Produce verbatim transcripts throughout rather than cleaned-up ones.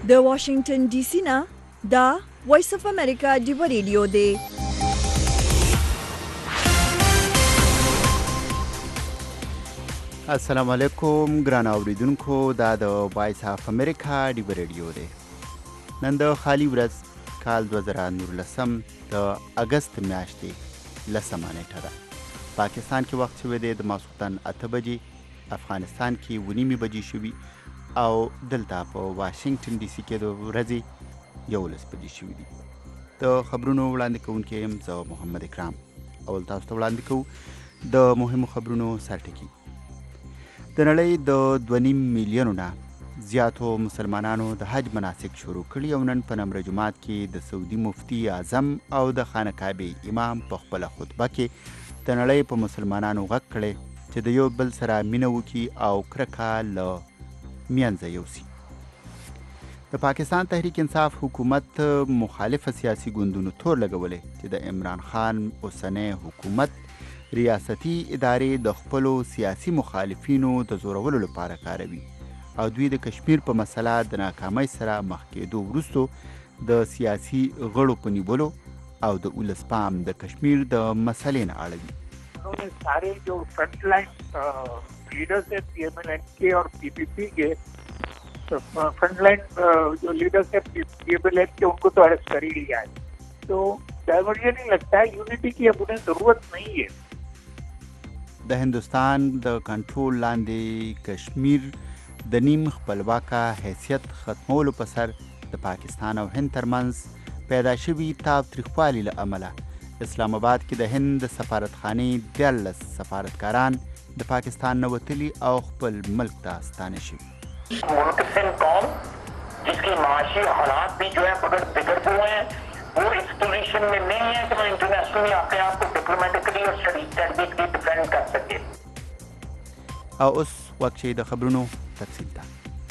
د واشنگټن ډي سي نه دا وایس اف امریکا دی ریډیو دی. السلام علیکم ګران اوریدونکو، دا د وایس اف امریکا دی ریډیو دی. نن د خالی ورځ کال دوه زره نولسم د اگست میاشتې لسمه نیټه ده. پاکستان کې وخت شوی دی د ماسخوتن اته بجې، افغانستان کې اوه نیمې بجې شوي او دلته په واشنگټن ډي سي کې د ورځې یولس بجې شوي دي. د خبرونو وړاندې کوونکی یم زه محمد اکرام. اول تاسو ته وړاندې کوو د مهمو خبرونو سرټکي. د نړۍ د دوه نیم میلیونو نه زیاتو مسلمانانو د حج مناسک شروع کړي او نن په نمره جومات کې د سعودي مفتي اعظم او د خانه کعبې امام په خپله خطبه کې د نړۍ په مسلمانانو غږ کړی چې د یو بل سره مینه وکړي او کرکه له منځه یوسي. د پاکستان تحریک انصاف حکومت مخالف سیاسي ګوندونو تور لګولی چې د عمران خان اوسنی حکومت ریاستي ادارې د خپلو سیاسي مخالفینو د زورولو لپاره کاروي او دوی د کشمیر په مسله د ناکامۍ سره مخ کېدو وروستو د سیاسي غړو په نیولو او د ولس پام د کشمیر د مسلې نه اړوي. سارے جو فرنٹ لائن لیڈرز ہیں پی ایم ایل این کے اور پی پی پی کے فرنٹ لائن جو لیڈرز ہیں پی ایم ایل این کے ان کو تو اریسٹ کر ہی لیا ہے. تو ڈائیورژن ہی لگتا ہے یونٹی کی اب انہیں ضرورت نہیں ہے. د هندوستان د کنټرول لاندې کشمیر د نیم خپلواکه حیثیت ختمولو په سر د پاکستان او هند ترمنځ پیدا شوي تاوتریخوالي له امله اسلام آباد کې د هند سفارتخانې دیارلس سفارتکاران د پاکستان نه وتلي او خپل ملک ته ستانه شوي. منتظم قوم جس کے معاشی حالات بھی جو ہے بغیر بگڑ ہوئے ہیں وہ اس پوزیشن میں نہیں ہے کہ وہ انٹرنیشنلی اپنے آپ کو ڈپلومیٹکلی اور اسٹریٹجکلی ڈیفینڈ کر سکے. او اوس وخت چې د خبرونو تفصیل ته.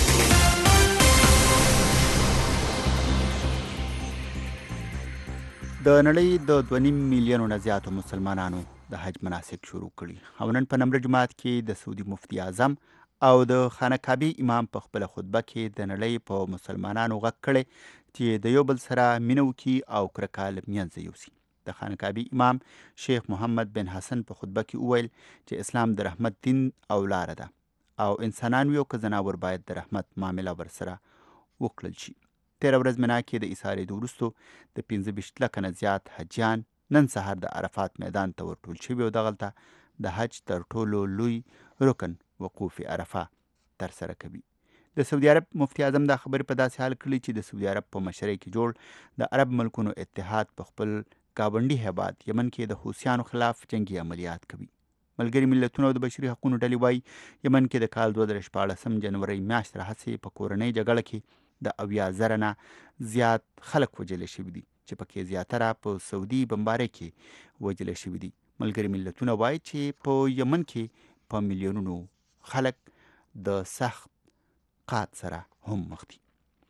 د نړۍ د دوه نیم میلیونو نه زیاتو مسلمانانو د حج مناسک شروع کړي او نن په نمره جومات کې د سعودي مفتي اعظم او د خانه کعبې امام په خپله خطبه کې د نړۍ په مسلمانانو غږ کړی چې د یو بل سره مینه وکړي او کرکه له منځه یوسي. د خانه کعبې امام شیخ محمد بن حسن په خطبه کې وویل چې اسلام د رحمت دین او لاره ده او انسانان وي او که زناور باید د رحمت معامله ورسره وکړل شي. تېره ورځ منا کې د ایسارېدو وروستو د پنځه ویشت لکه نه زیات حجیان نن سهار د عرفات میدان ته ورټول شوي او دغلته د حج تر ټولو لوی رکن وقوف عرفه ترسره کوي. د سعودي عرب مفتي اعظم دا خبرې په داسې حال کړي چې د سعودي عرب په مشرۍ کې جوړ د عرب ملکونو اتحاد په خپل ګاونډي هیواد یمن کې د حوثیانو خلاف جنگي عملیات کوي. ملګري ملتونه او د بشري حقوقو ډلې وایي یمن کې د کال دوه زره شپاړسم جنورۍ میاشت راهیسې په کورنۍ جګړه کې د اویا زره نه زیات خلک وژلی شوي دي چې پکې زیاتره په سعودي بمبارۍ کې وژلی شوي دي. ملګري ملتونه وایي چې په یمن کې په میلیونونو خلک د سخت قحط سره هم مخ دي.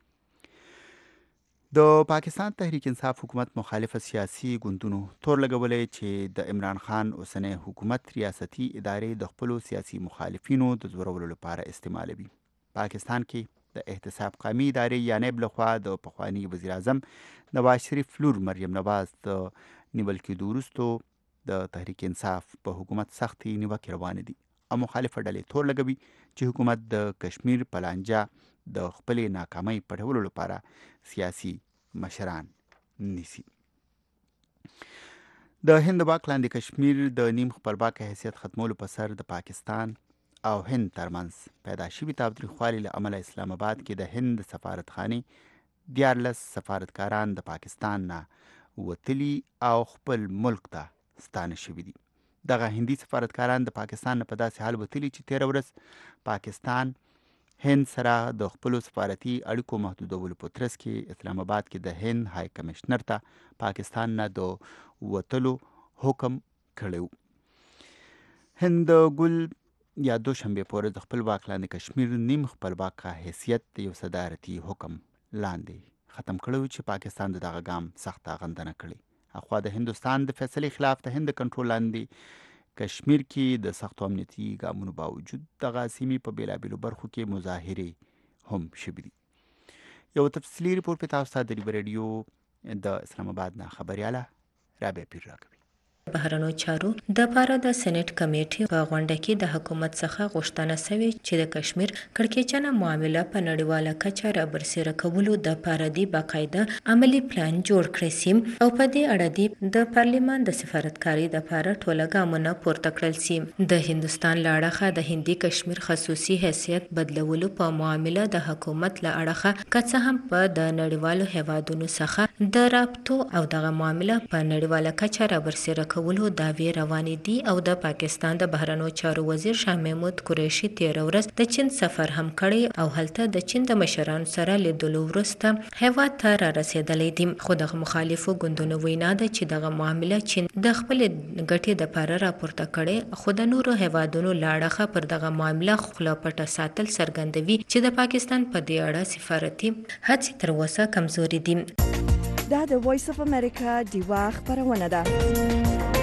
د پاکستان تحریک انصاف حکومت مخالف سیاسي ګوندونو تور لګولی چې د عمران خان اوسنی حکومت ریاستي ادارې د خپلو سیاسي مخالفینو د زورولو لپاره استعمالوي. پاکستان کې د احتساب قومي ادارې یا نیب لخوا د پخواني وزیر اعظم نواز شریف لور مریم نواز د نیول کېدو وروستو د تحریک انصاف په حکومت سختې نیوکې روانې دي او مخالفه ډلې تور لګوي چې حکومت د کشمیر په لانجه د خپلې ناکامۍ پټولو لپاره سیاسي مشران نیسي. د هند واک لاندې کشمیر د نیم خپلواکه حیثیت ختمولو په سر د پاکستان او هند ترمنځ پیدا شوي تاوتریخوالي له امله اسلام آباد کې د هند سفارتخانې دیارلس سفارتکاران د پاکستان نه وتلي او خپل ملک ته ستانه شوي دي. دغه هندي سفارتکاران د پاکستان نه په داسې حال وتلي چې تېره ورځ پاکستان هند سره د خپلو سفارتي اړیکو محدودولو په ترڅ کې اسلام آباد کې د هند های کمشنر ته پاکستان نه د وتلو حکم کړی و. هند ګل یا دوشنبې په ورځ د خپل واک لاندې کشمیر نیم خپلواکه حیثیت د یو صدارتي حکم لاندې ختم کړی چې پاکستان د دغه ګام سخته غندنه کړې. اخوا د هندوستان د فیصلې خلاف د هند کنټرول لاندې کشمیر کې د سختو امنیتي ګامونو باوجود دغه سیمې په بېلابېلو برخو کې مظاهرې هم شوي دي. یو تفصیلي ریپورټ په تاسو ته د ریبر ریډیو د اسلام آباد نه خبرياله رابعه پیر راکوي. بهرنیو چارو د پاره د سېنات کمیټې په غونډه کې د حکومت څخه غوښتنه شوې چې د کشمیر کړکېچنه معامله په نړیواله کچه رابرسېره کولو د پاره دی باقاعده عملی پلان جوړ کړی سي او په دې اړه دی د پارلیمان د سفارتکاري د پاره ټوله ګامونه پورته کړل سي. د هندستان لاړخه د هندي کشمیر خصوصي حیثیت بدلولو په معامله د حکومت له اړخه کڅ هم په د نړیوالو هیوادونو څخه د رابطو او دغه معامله په نړیواله کچه رابرسېره کولو داوی روانې دي او د پاکستان د بهرنیو چارو وزیر شاه محمود قریشي تیر ورځ د چین سفر هم کړی او هلته د چین د مشرانو سره لیدلو وروسته هیواد ته را رسیدلی دي. خو د مخالفو ګوندونو وینا ده چې دغه معامله چین د خپل ګټې د پاره راپورته کړي، خو د نورو هیوادونو لاړخه پر دغه معامله خوله پټه ساتل څرګندوي چې د پاکستان په دې اړه سفارتي هڅې تر اوسه کمزوري دي. دا د وایس اف امریکا دیوا خبرونه ده.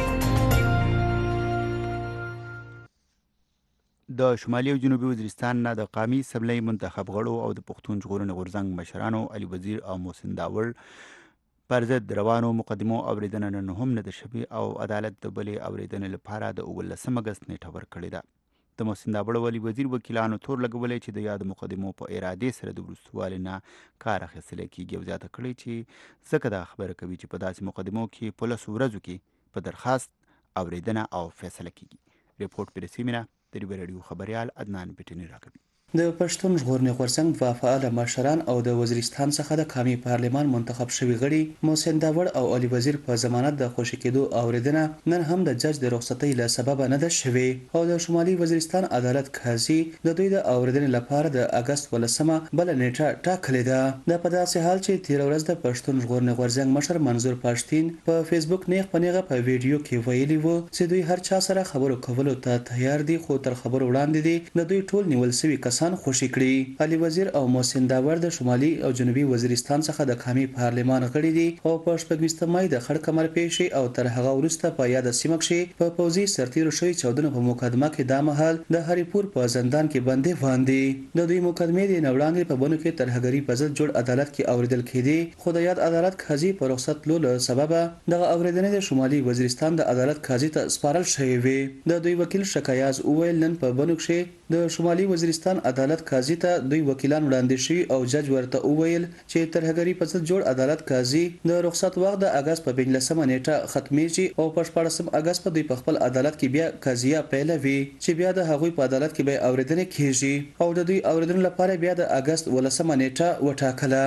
د شمالي او جنوبي وزیرستان نه د قامي اسمبلی منتخب غړو او د پښتون ژغورنې غورځنګ مشرانو علي وزیر او محسن داور پر ضد روانو مقدمو اوریدنه نن هم نه ده شوې او عدالت د بلې اوریدنې لپاره د اوولسم اګست نیټه ورکړې ده. د محسن داور او علي وزیر وکیلانو تور لګولی چې د یاد مقدمو په ارادې سره د وروستوالي نه کار اخیستلی کېږي او زیاته کړې چې ځکه دا خبره کوي چې په داسې مقدمو کې په لسو ورځو کې په درخواست اوریدنه او فیصله کېږي. ریپورټ په رسمي نه د ریبر ریډیو خبريال عدنان پټنی راکوي. د پښتون ژغورنې غورځنګ دوه فعال مشران او د وزیرستان څخه د قومي پارلمان منتخب شوي غړي محسن داور او علي وزیر په ضمانت د خوشي کېدو اوریدنه نن هم د جج د رخصتۍ له سببه نه ده شوې او د شمالي وزیرستان عدالت قاضي د دوی د اوریدنې لپاره د اګست ولسمه بل نیټه ټاکلې ده. د په داسې حال چې تیر ورځ د پښتون ژغورنې غورځنګ مشر منظور پښتين په فیسبوک نیغ پنیغه په ویډیو کې ویلي وو چې دوی هر چا سره خبرو کولو ته تیار دي، خو تر خبرو وړاندې دي د دوی ټول نیول شوي کسان خوشی کړي. علي وزیر او محسن داور د شمالي او جنوبي وزیرستان څخه د قومي پارلمان غړي دي او په شپږم مای د خړ کمر پیښې او تر هغه وروسته په یاد سیمه کې په پوځي سرتیرو شوی چودنو په مقدمه کې د مهال د هریپور په زندان کې بندي وړاندې د دوی مقدمې د نوړاندې په بونو کې تر هغري په ضد جوړ عدالت کې اوریدل کېدي، خو د یاد عدالت قاضي په رخصت لولو سبب د اوریدنې د شمالي وزیرستان د عدالت قاضي ته سپارل شوی وي. د دوی وکیل شکایاز اویل نن په بونو کې د شمالي وزیرستان عدالت قاضي ته دوی وکیلان وړاندې شوي او جج ورته وویل چې تر هغري په ضد جوړ عدالت قاضي د رخصت وخت د اګست په پنځلسمه نیټه ختمېږي او په شپاړسم اګست په دوی په خپل عدالت کې بیا قضیه پیلوي چې بیا د هغوی په عدالت کې به اوریدنه کیږي او د دوی اوریدنې لپاره بیا د اګست ولسمه نیټه وټاکله.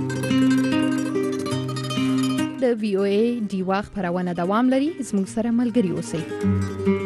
د وی او ای دیوا خبرونه دوام لري، زموږ سره ملګري اوسئ.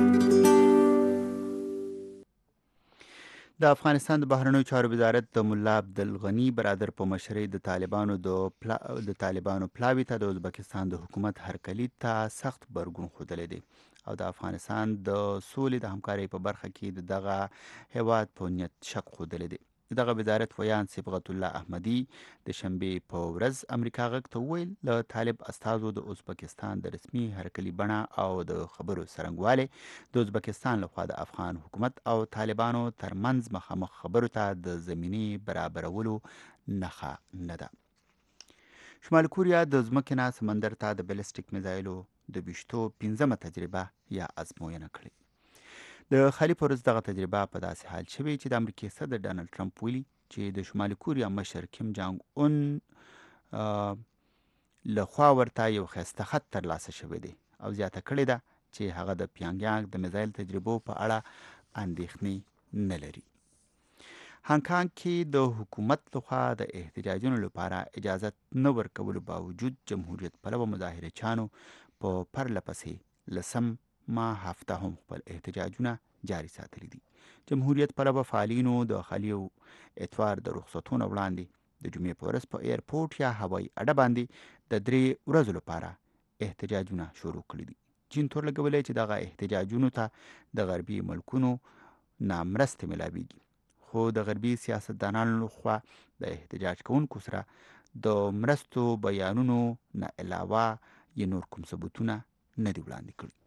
د افغانستان د بهرنیو چارو وزارت د ملا عبدالغني برادر په مشرۍ د طالبانو د پلا... د طالبانو پلاوي ته د ازبکستان د حکومت هرکلي ته سخت برګون خوده دي او د افغانستان د سولې د همکارۍ په برخه کې د دغه هیواد په نیت شک خوده دي. دغه وزارت ویان صبغت الله احمدي د شنبې په ورځ امریکا غږ ته وویل له طالب استازو د ازبکستان د رسمي هرکلي بڼه او د خبرو څرنګوالی د ازبکستان لخوا د افغان حکومت او طالبانو ترمنځ مخامخ خبرو ته د زمینې برابرولو نښه نه ده. شمال کوریا د ځمکې نه سمندر ته د بلسټیک میزایلو د ویشتو پنځمه تجربه یا ازموینه کړې. د خالي پرز دغه تجربه په داسې حال شوی چې د امریکای صدر ډانلډ ټرمپ ویلي چې د شمالي کوریا مشر کیم جانګ اون له خوا ورته یو ښایسته خط ترلاسه شوی دی او زیاته کړې ده چې هغه د پیانګیانګ د میزایل تجربو په اړه اندېښنې نه لري. هانګ کانګ کې د حکومت لخوا د احتجاجونو لپاره اجازت نه ورکولو باوجود جمهوریت پلوه مظاهره چانو په پرله پسې لسم ما هفته هم خپل احتجاجونه جاری ساتلی دي. جمهوریت پلوه فعالینو د خالي اتوار د رخصتونو وړاندې د جمعې په ورځ په ایرپورټ یا هوایي اډه باندې د درې ورځو لپاره احتجاجونه شروع کړي دي. چین تور لګولی چې دغه احتجاجونو ته د غربي ملکونو نه مرستې ملاویږي، خو د غربي سیاستدانانو لخوا د احتجاج کوونکو سره د مرستو بیانونو نه علاوه یې نور کوم ثبوتونه نه دي وړاندې کړي.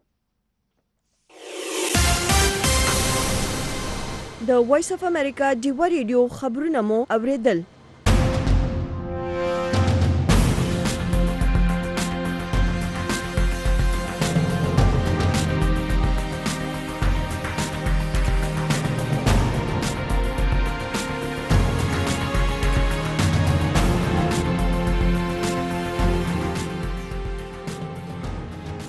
د وایس اف امریکا دیوا ریډیو خبرونه مو اوریدل.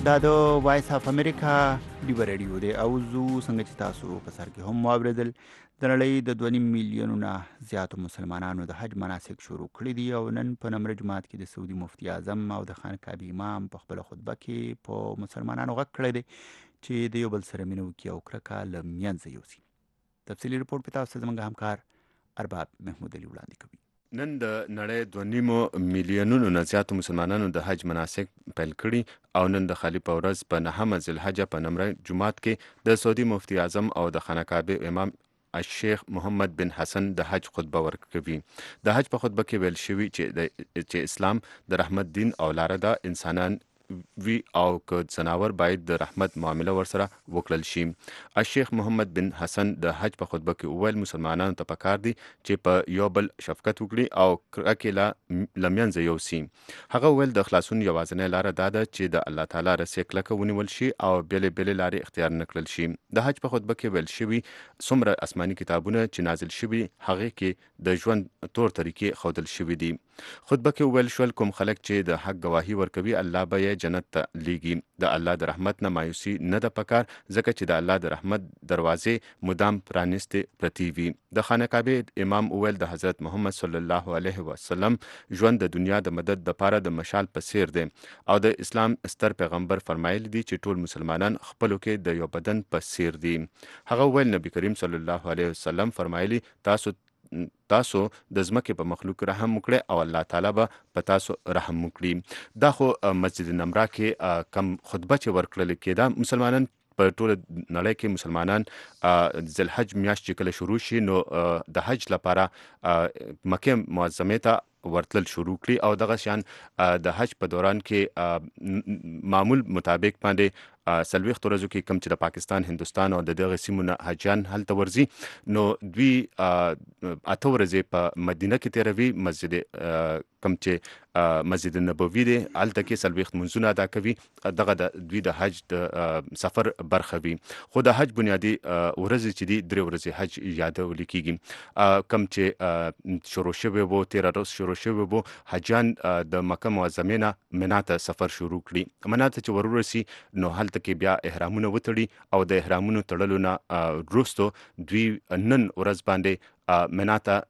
دا د وایس اف امریکا ډیبه ریډیو دی او زو څنګه چې تاسو په سر کې هم واوریدل د نړۍ د دوه نیم میلیونونو زیاتو مسلمانانو د حج مناسک شروع کړي دي او نن په نمره جماعت کې د سعودي مفتي اعظم او د خانقاه امام په خپل خطبه کې په مسلمانانو غږ کړی دی چې د یو بل سره مینه وکړي او کرکه له منځه یوسي. تفصیلي رپورټ په تاسو زموږ همکار ارباب محمود علي وړاندې کوي. نن د نړۍ دوه نیمو میلیونونو نه زیاتو مسلمانانو د حج مناسک پیل کړي او نن د خالی په ورځ په نهمه ذوالحجه په نمره جمعات کې د سعودي مفتي اعظم او د خانقاه امام الشیخ محمد بن حسن د حج خطبه ورکوي. د حج په خطبه کې ویل شوي چې چې اسلام د رحمت دین او لاره ده، انسانان وی او که ځناور باید د رحمت معامله ورسره وکړل شي. الشیخ محمد بن حسن د حج په خطبه کې وویل مسلمانانو ته پکار دي چې په یو بل شفقت وکړي او کرکه له منځه یوسي. هغه وویل د خلاصون یوازینۍ لاره دا ده چې د الله تعالی رسۍ کلکه ونیول شي او بېلې بېلې لارې اختیار نه کړل شي. د حج په خطبه کې ویل شوي څومره آسماني کتابونه چې نازل شوي هغې کې د ژوند طور طریقې ښودل شوي دي. خطبه کې وویل شول کوم خلک چې د حق گواهي ورکوي الله به یې جنت ته لیږي. د الله د رحمت نه مایوسي نه ده پکار ځکه چې د الله د رحمت دروازې مدام پرانیستې پرتې وي. د خانقاه امام وویل د حضرت محمد صلی الله علیه وسلم ژوند د دنیا د مدد دپاره د مشال په څیر دی او د اسلام ستر پیغمبر فرمایلی دي چې ټول مسلمانان خپلو کې د یو بدن په څیر دي. هغه وویل نبی کریم صلی الله علیه وسلم فرمایلی تاسو تاسو د ځمکې په مخلوق رحم وکړئ او الله تعالی به په تاسو رحم وکړي. دا خو مسجد نمره کې کم خطبه چې ورکړل کېده مسلمانان په ټول نړۍ کې مسلمانان ذوالحج میاشت چې کله شروع شي نو د حج لپاره مکه معظمې ته ورتلل شروع کړي او دغه شان د حج په دوران کې معمول مطابق باندې څلوېښتو ورځو کې کم چې د پاکستان هندوستان او د دغه سیمو نه حاجیان هلته ورځي نو دوی اته ورځې په مدینه کې تېروي. مسجد کم چې مسجد نبوي دی هلته کې څلوېښت منځونه ادا کوي. دغه د دوی د حج د سفر برخه وي. خو د حج بنیادي ورځې چې دي درې ورځې حج یادول کېږي. کم چې شروع شوی وو تېره ورځ شروع شوی وو حاجیان د مکه معظمې نه منا ته سفر شروع کړي. منا ته چې ور ورسي نو هلته کې بیا احرامونه وتړي او د احرامونو تړلو نه وروستو دوی نن ورځ باندې منا ته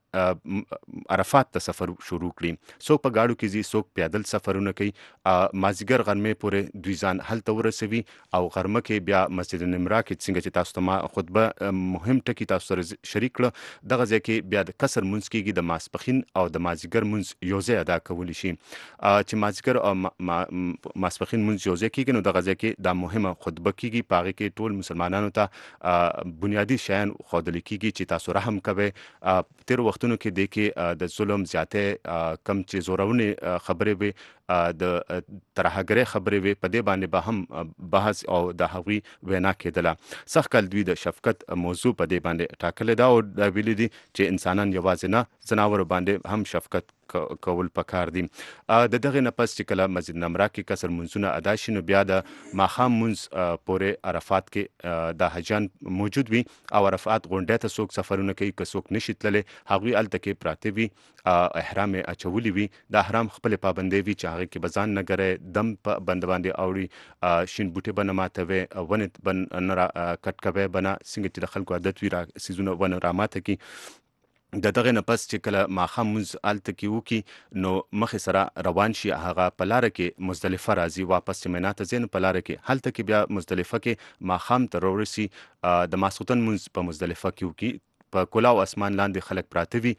عرفات ته سفر شروع کړي. څوک په ګاډو کې ځي څوک پیادل سفرونه کوي. مازدیګر غرمې پورې دوی ځان هلته ورسوي او غرمه کې بیا مسجد نمره کې څنګه چې تاسو ته ما خطبه مهم ټکي تاسو سره شریک کړه دغه ځای کې بیا د کسر منځ کېږي د ماسپښین او د مازدیګر منځ یو ځای ادا کولی شي. چې مازدیګر او ماسپښین منځ یو ځای کېږي نو دغه ځای کې دا مهمه خطبه کېږي. په هغې کې ټول مسلمانانو ته بنیادي شیان ښودل کېږي چې تاسو رحم کوئ. تیر وختونو کې دی کې د ظلم زیاتې کم چې زورونې خبرې وي د ترهګرۍ خبرې وي په دې باندې به هم بحث او د هغوی وینا کېدله. سږ کال دوی د شفقت موضوع په دې باندې ټاکلې ده او دا ویلي دي چې انسانان یوازې نه ځناورو باندې هم شفقت کول پکار دي. د دغې نه پس چې کله مسجد نمره کې کسر منځونه ادا شي نو بیا د ماښام منځ پورې عرفات کې د حاجیان موجود وي او عرفات غونډۍ ته څوک سفرونه کوي که څوک نشي تللی هغوی هلته کې پراته وي احرام یې اچولی وي. د احرام خپلې پابندۍ وي چې هغې کې به ځان نه ګری دم په بند باندې اوړي شین بوټي به نه ماتوي ونې به نه را کټ کوی به نه څنګه چې د خلکو عادت وي را څیزونه ونه راماته کړي. د دغې نه پس چې کله ماښام مونځ هلته کې وکړي نو مخې سره روان شي هغه په لاره کې مزدلفه راځي واپس چې مینا ته ځي نو په لاره کې هلته کې بیا مزدلفه کې ماښام ته راورسي د ماسخوتن مونځ په مزدلفه کې وکړي. په کلاو اسمان لاندې خلک پراته وي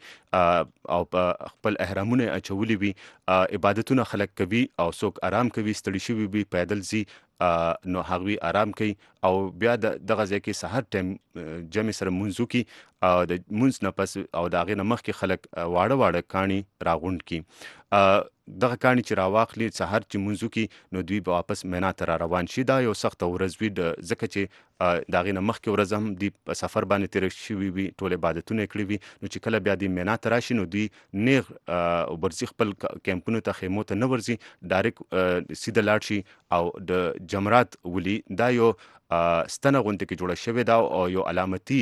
او په خپل احرامونه اچولي وي عبادتونه خلک کوي او څوک آرام کوي ستړي شوي وي پیدل ځي نو هغوی آرام کوي او بیا د دغه ځای کې سحر ټایم جمع سره مونځ وکړي او د مونځ نه پس او د هغې نه مخکې خلک واړه واړه کاڼي راغونډ کړي. دغه کاڼي چې راواخلي سحر چې مونځ وکړي نو دوی به واپس مینا ته را روان شي. دا یو سخته ورځ وي ځکه چې د هغې نه مخکې ورځ هم دوی په سفر باندې تېره شوي وي ټول عبادتونه یې کړي وي نو چې کله بیا دوی مینا ته راشي نو دوی نیغ ورځي خپل کیمپونو ته خیمو ته نه ورځي ډایرکټ سیده لاړ شي او د جمرات ولي. دا یو ستنه غونډه کې جوړه شوې ده او یو علامتي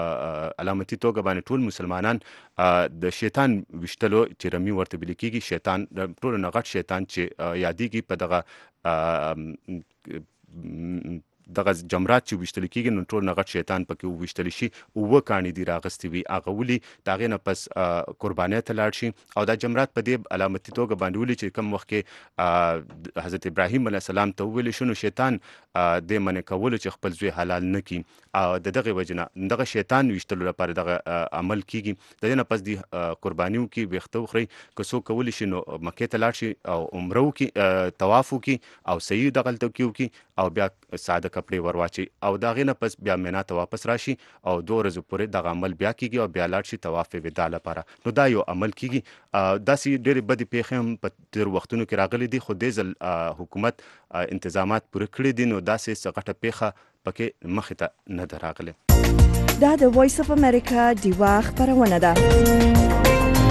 علامتي توګه باندې ټول مسلمانان د شیطان ویشتلو چې رمي ورته ویل کېږي شیطان د ټولو نه غټ شیطان چې یادېږي په دغه دغه جمرات چې ویشتل کېږي نو ټول نغټ شیطان پکې وویشتل شي اووه کاڼي دي راغستې وي هغه ولي د هغې نه پس قربانۍ ته لاړ شي او دا جمرات په دې علامتي توګه باندې ولي چې کوم وخت کې حضرت ابراهیم علیه السلام ته وویل شو نو شیطان دې منع کولو چې خپل زوی حلال نه کړي او د دغې وجې نه دغه شیطان ویشتلو لپاره دغه عمل کېږي د دې نه پس دي قرباني وکړي ویښته وخورئ که څوک کولی شي نو مکې ته لاړ شي او عمره وکړي طواف وکړي او صحیح دغلته کې وکړي او بیا ساده کپړې ورواچي او د هغې نه پس بیا مینا ته واپس راشي او دوه ورځو پورې دغه عمل بیا کېږي او بیا لاړ شي طواف ودا لپاره نو دا یو عمل کېږي داسې ډېرې بدې پیښې هم په تېرو وختونو کې راغلي دي خو دې ځل حکومت انتظامات پوره کړي دي نو داسې څه غټه پیښه پکې مخې ته نه ده راغلې. دا د وایس اف امریکا ډیوا خپرونه ده.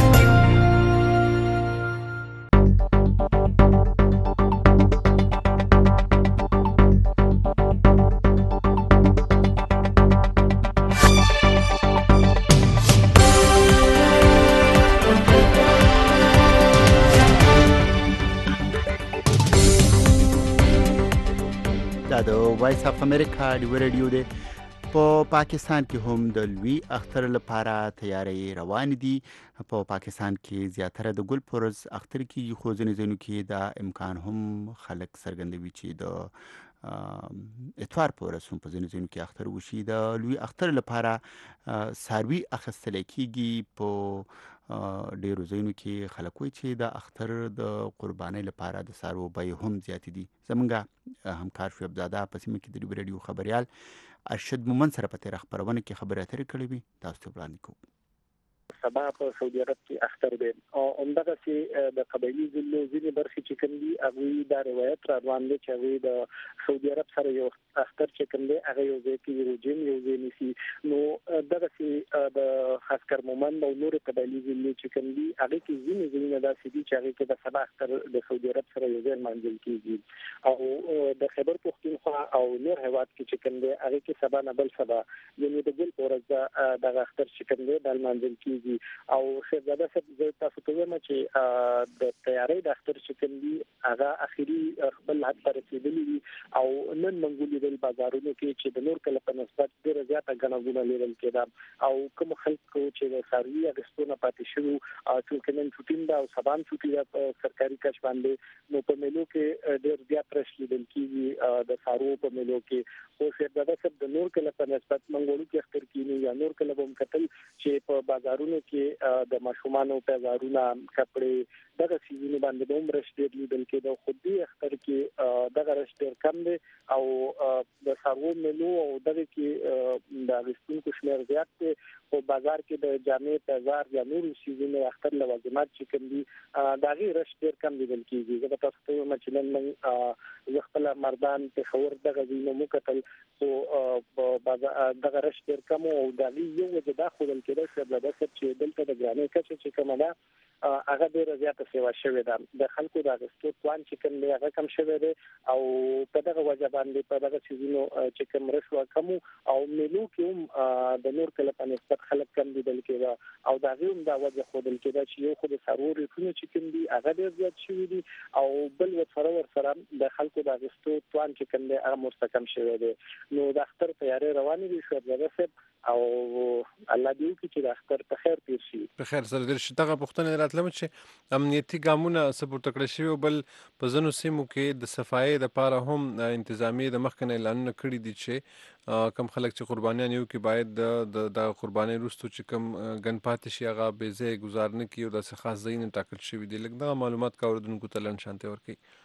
د وایس اف امریکا ډیو ریډیو دی. په پاکستان کې هم د لوی اختر لپاره تیاری روان دي. په پاکستان کې زیاتره د ګل پرز اختر کې خو ځینې ځینو کې دا امکان هم خلک څرګندوي چې د اتوار په ورځ هم په ځینو ځینو کې اختر وشي. د لوی اختر لپاره څاروي اخیستل کېږي. په ډیرو ځایونو کې خلک وایي چې د اختر د قربانۍ لپاره د څارویو بیې هم زیاتې دي. زمونږ همکار شعیب زاده په سیمه کې د ډیو ریډیو خبریال ارشد مومن سره په تېره خپرونه کې خبرې اترې کړې وي. تاسو ته وړاندې کوو. سبا په سعودي عرب کې اختر دی او همدغسې د قبایلي ضلعو ځینې برخې چې کوم دي هغوی دا روایت را روان دی چې هغوی د سعودي عرب سره یو اختر چې کوم دی هغه یو ځای کې روژې یو ځای نیسي. نو دغسې د خاصکر مومند او نورې قبایلي ضلعې چې کوم دي هغې کې ځینې ځایونه داسې دي چې هغې کې د سبا اختر د سعودي عرب سره یو ځای لمانځل کېږي او د خیبر پښتونخوا او نور هېواد کې چې کوم دی هغې کې سبا نه بل سبا یعنې د ګل په ورځ دغه اختر چې کوم دی دا لمانځل کېږي. او شهزاده صاحب زه تاسو ته وایم چې د تیاری د اختر چې کوم دي هغه اخري خپل حد ته رسېدلي دي او نن موږ ولیدل بازارونو کې چې د نور کله په نسبت ډېره زیاته ګڼه ګوڼه لیدل کېده او کوم خلکو چې د څاروي اخیستو نه پاتې شوي چونکې نن چوټي ده او سبا هم چوټي ده په سرکاري کچ باندې نو په میلو کې ډېر زیات رش لیدل کېږي د څارویو په میلو کې. خو شهزاده صاحب د نور کله په نسبت موږ وړوکي اختر کېنو یا نور کله به هم کتل چې په بازارونو کې د ماشومانو پیزارونه کپړې دغه سیزونه باندې به هم رش ډېر لیدل کېده. خو دې اختر کې دغه رش ډېر کم دی او د څارویو میلو او دغه کې د اخیستونکو شمېر زیات دی. خو بازار کې د جامې پیزار یا نورو سیزونو اختر لوازمات چې کوم دي د هغې رش ډېر کم لیدل کېږي. زه به تاسو ته وایم چې نن موږ زه خپله مردان پېښور دغه ځایونه مو کتل خو دغه رش ډېر کم و او د هغې یو وجه دا ښودل کېده شهزاده صاحب چې دلته د ګرانۍ کچه چې کومه ده هغه ډېره زیاته سیوا شوې ده. د خلکو د اخیستو توان چې کوم دی هغه کم شوی دی او په دغه وجه باندې په دغه څیزونو چې کوم رشوه کم او میلو کې هم د نور کله په نسبت خلک کم لیدل کېده او د هغې هم دا وجه ښودل کېده چې یو خو د څارویو ریټونه چې کوم دي هغه ډېر زیات شوي دي او بل ورسره ورسره د خلکو د اخیستو توان چې کوم دی هغه ورته کم شوی دی. نو د اختر تیارۍ روانې دي شهزاده صاحب او الله دې وکړي چې د اختر په خیر تېر شي. په خیر سره تېر شي. دغه پوښتنه راتلمه چې امنیتي ګامونه څه پورته کړی شوي او بل په ځینو سیمو کې د صفایۍ دپاره هم انتظامي د مخکې نه اعلانونه کړي دي چې کم خلک چې قربانیان یو کې باید د دغه قربانۍ وروستو چې کم ګن پاتې شي هغه بې ځایه ګزار نه کړي او داسې خاص ځایونه ټاکل شوي دي. لږ دغه معلومات که اورېدونکو ته لنډ شانتې ورکوي.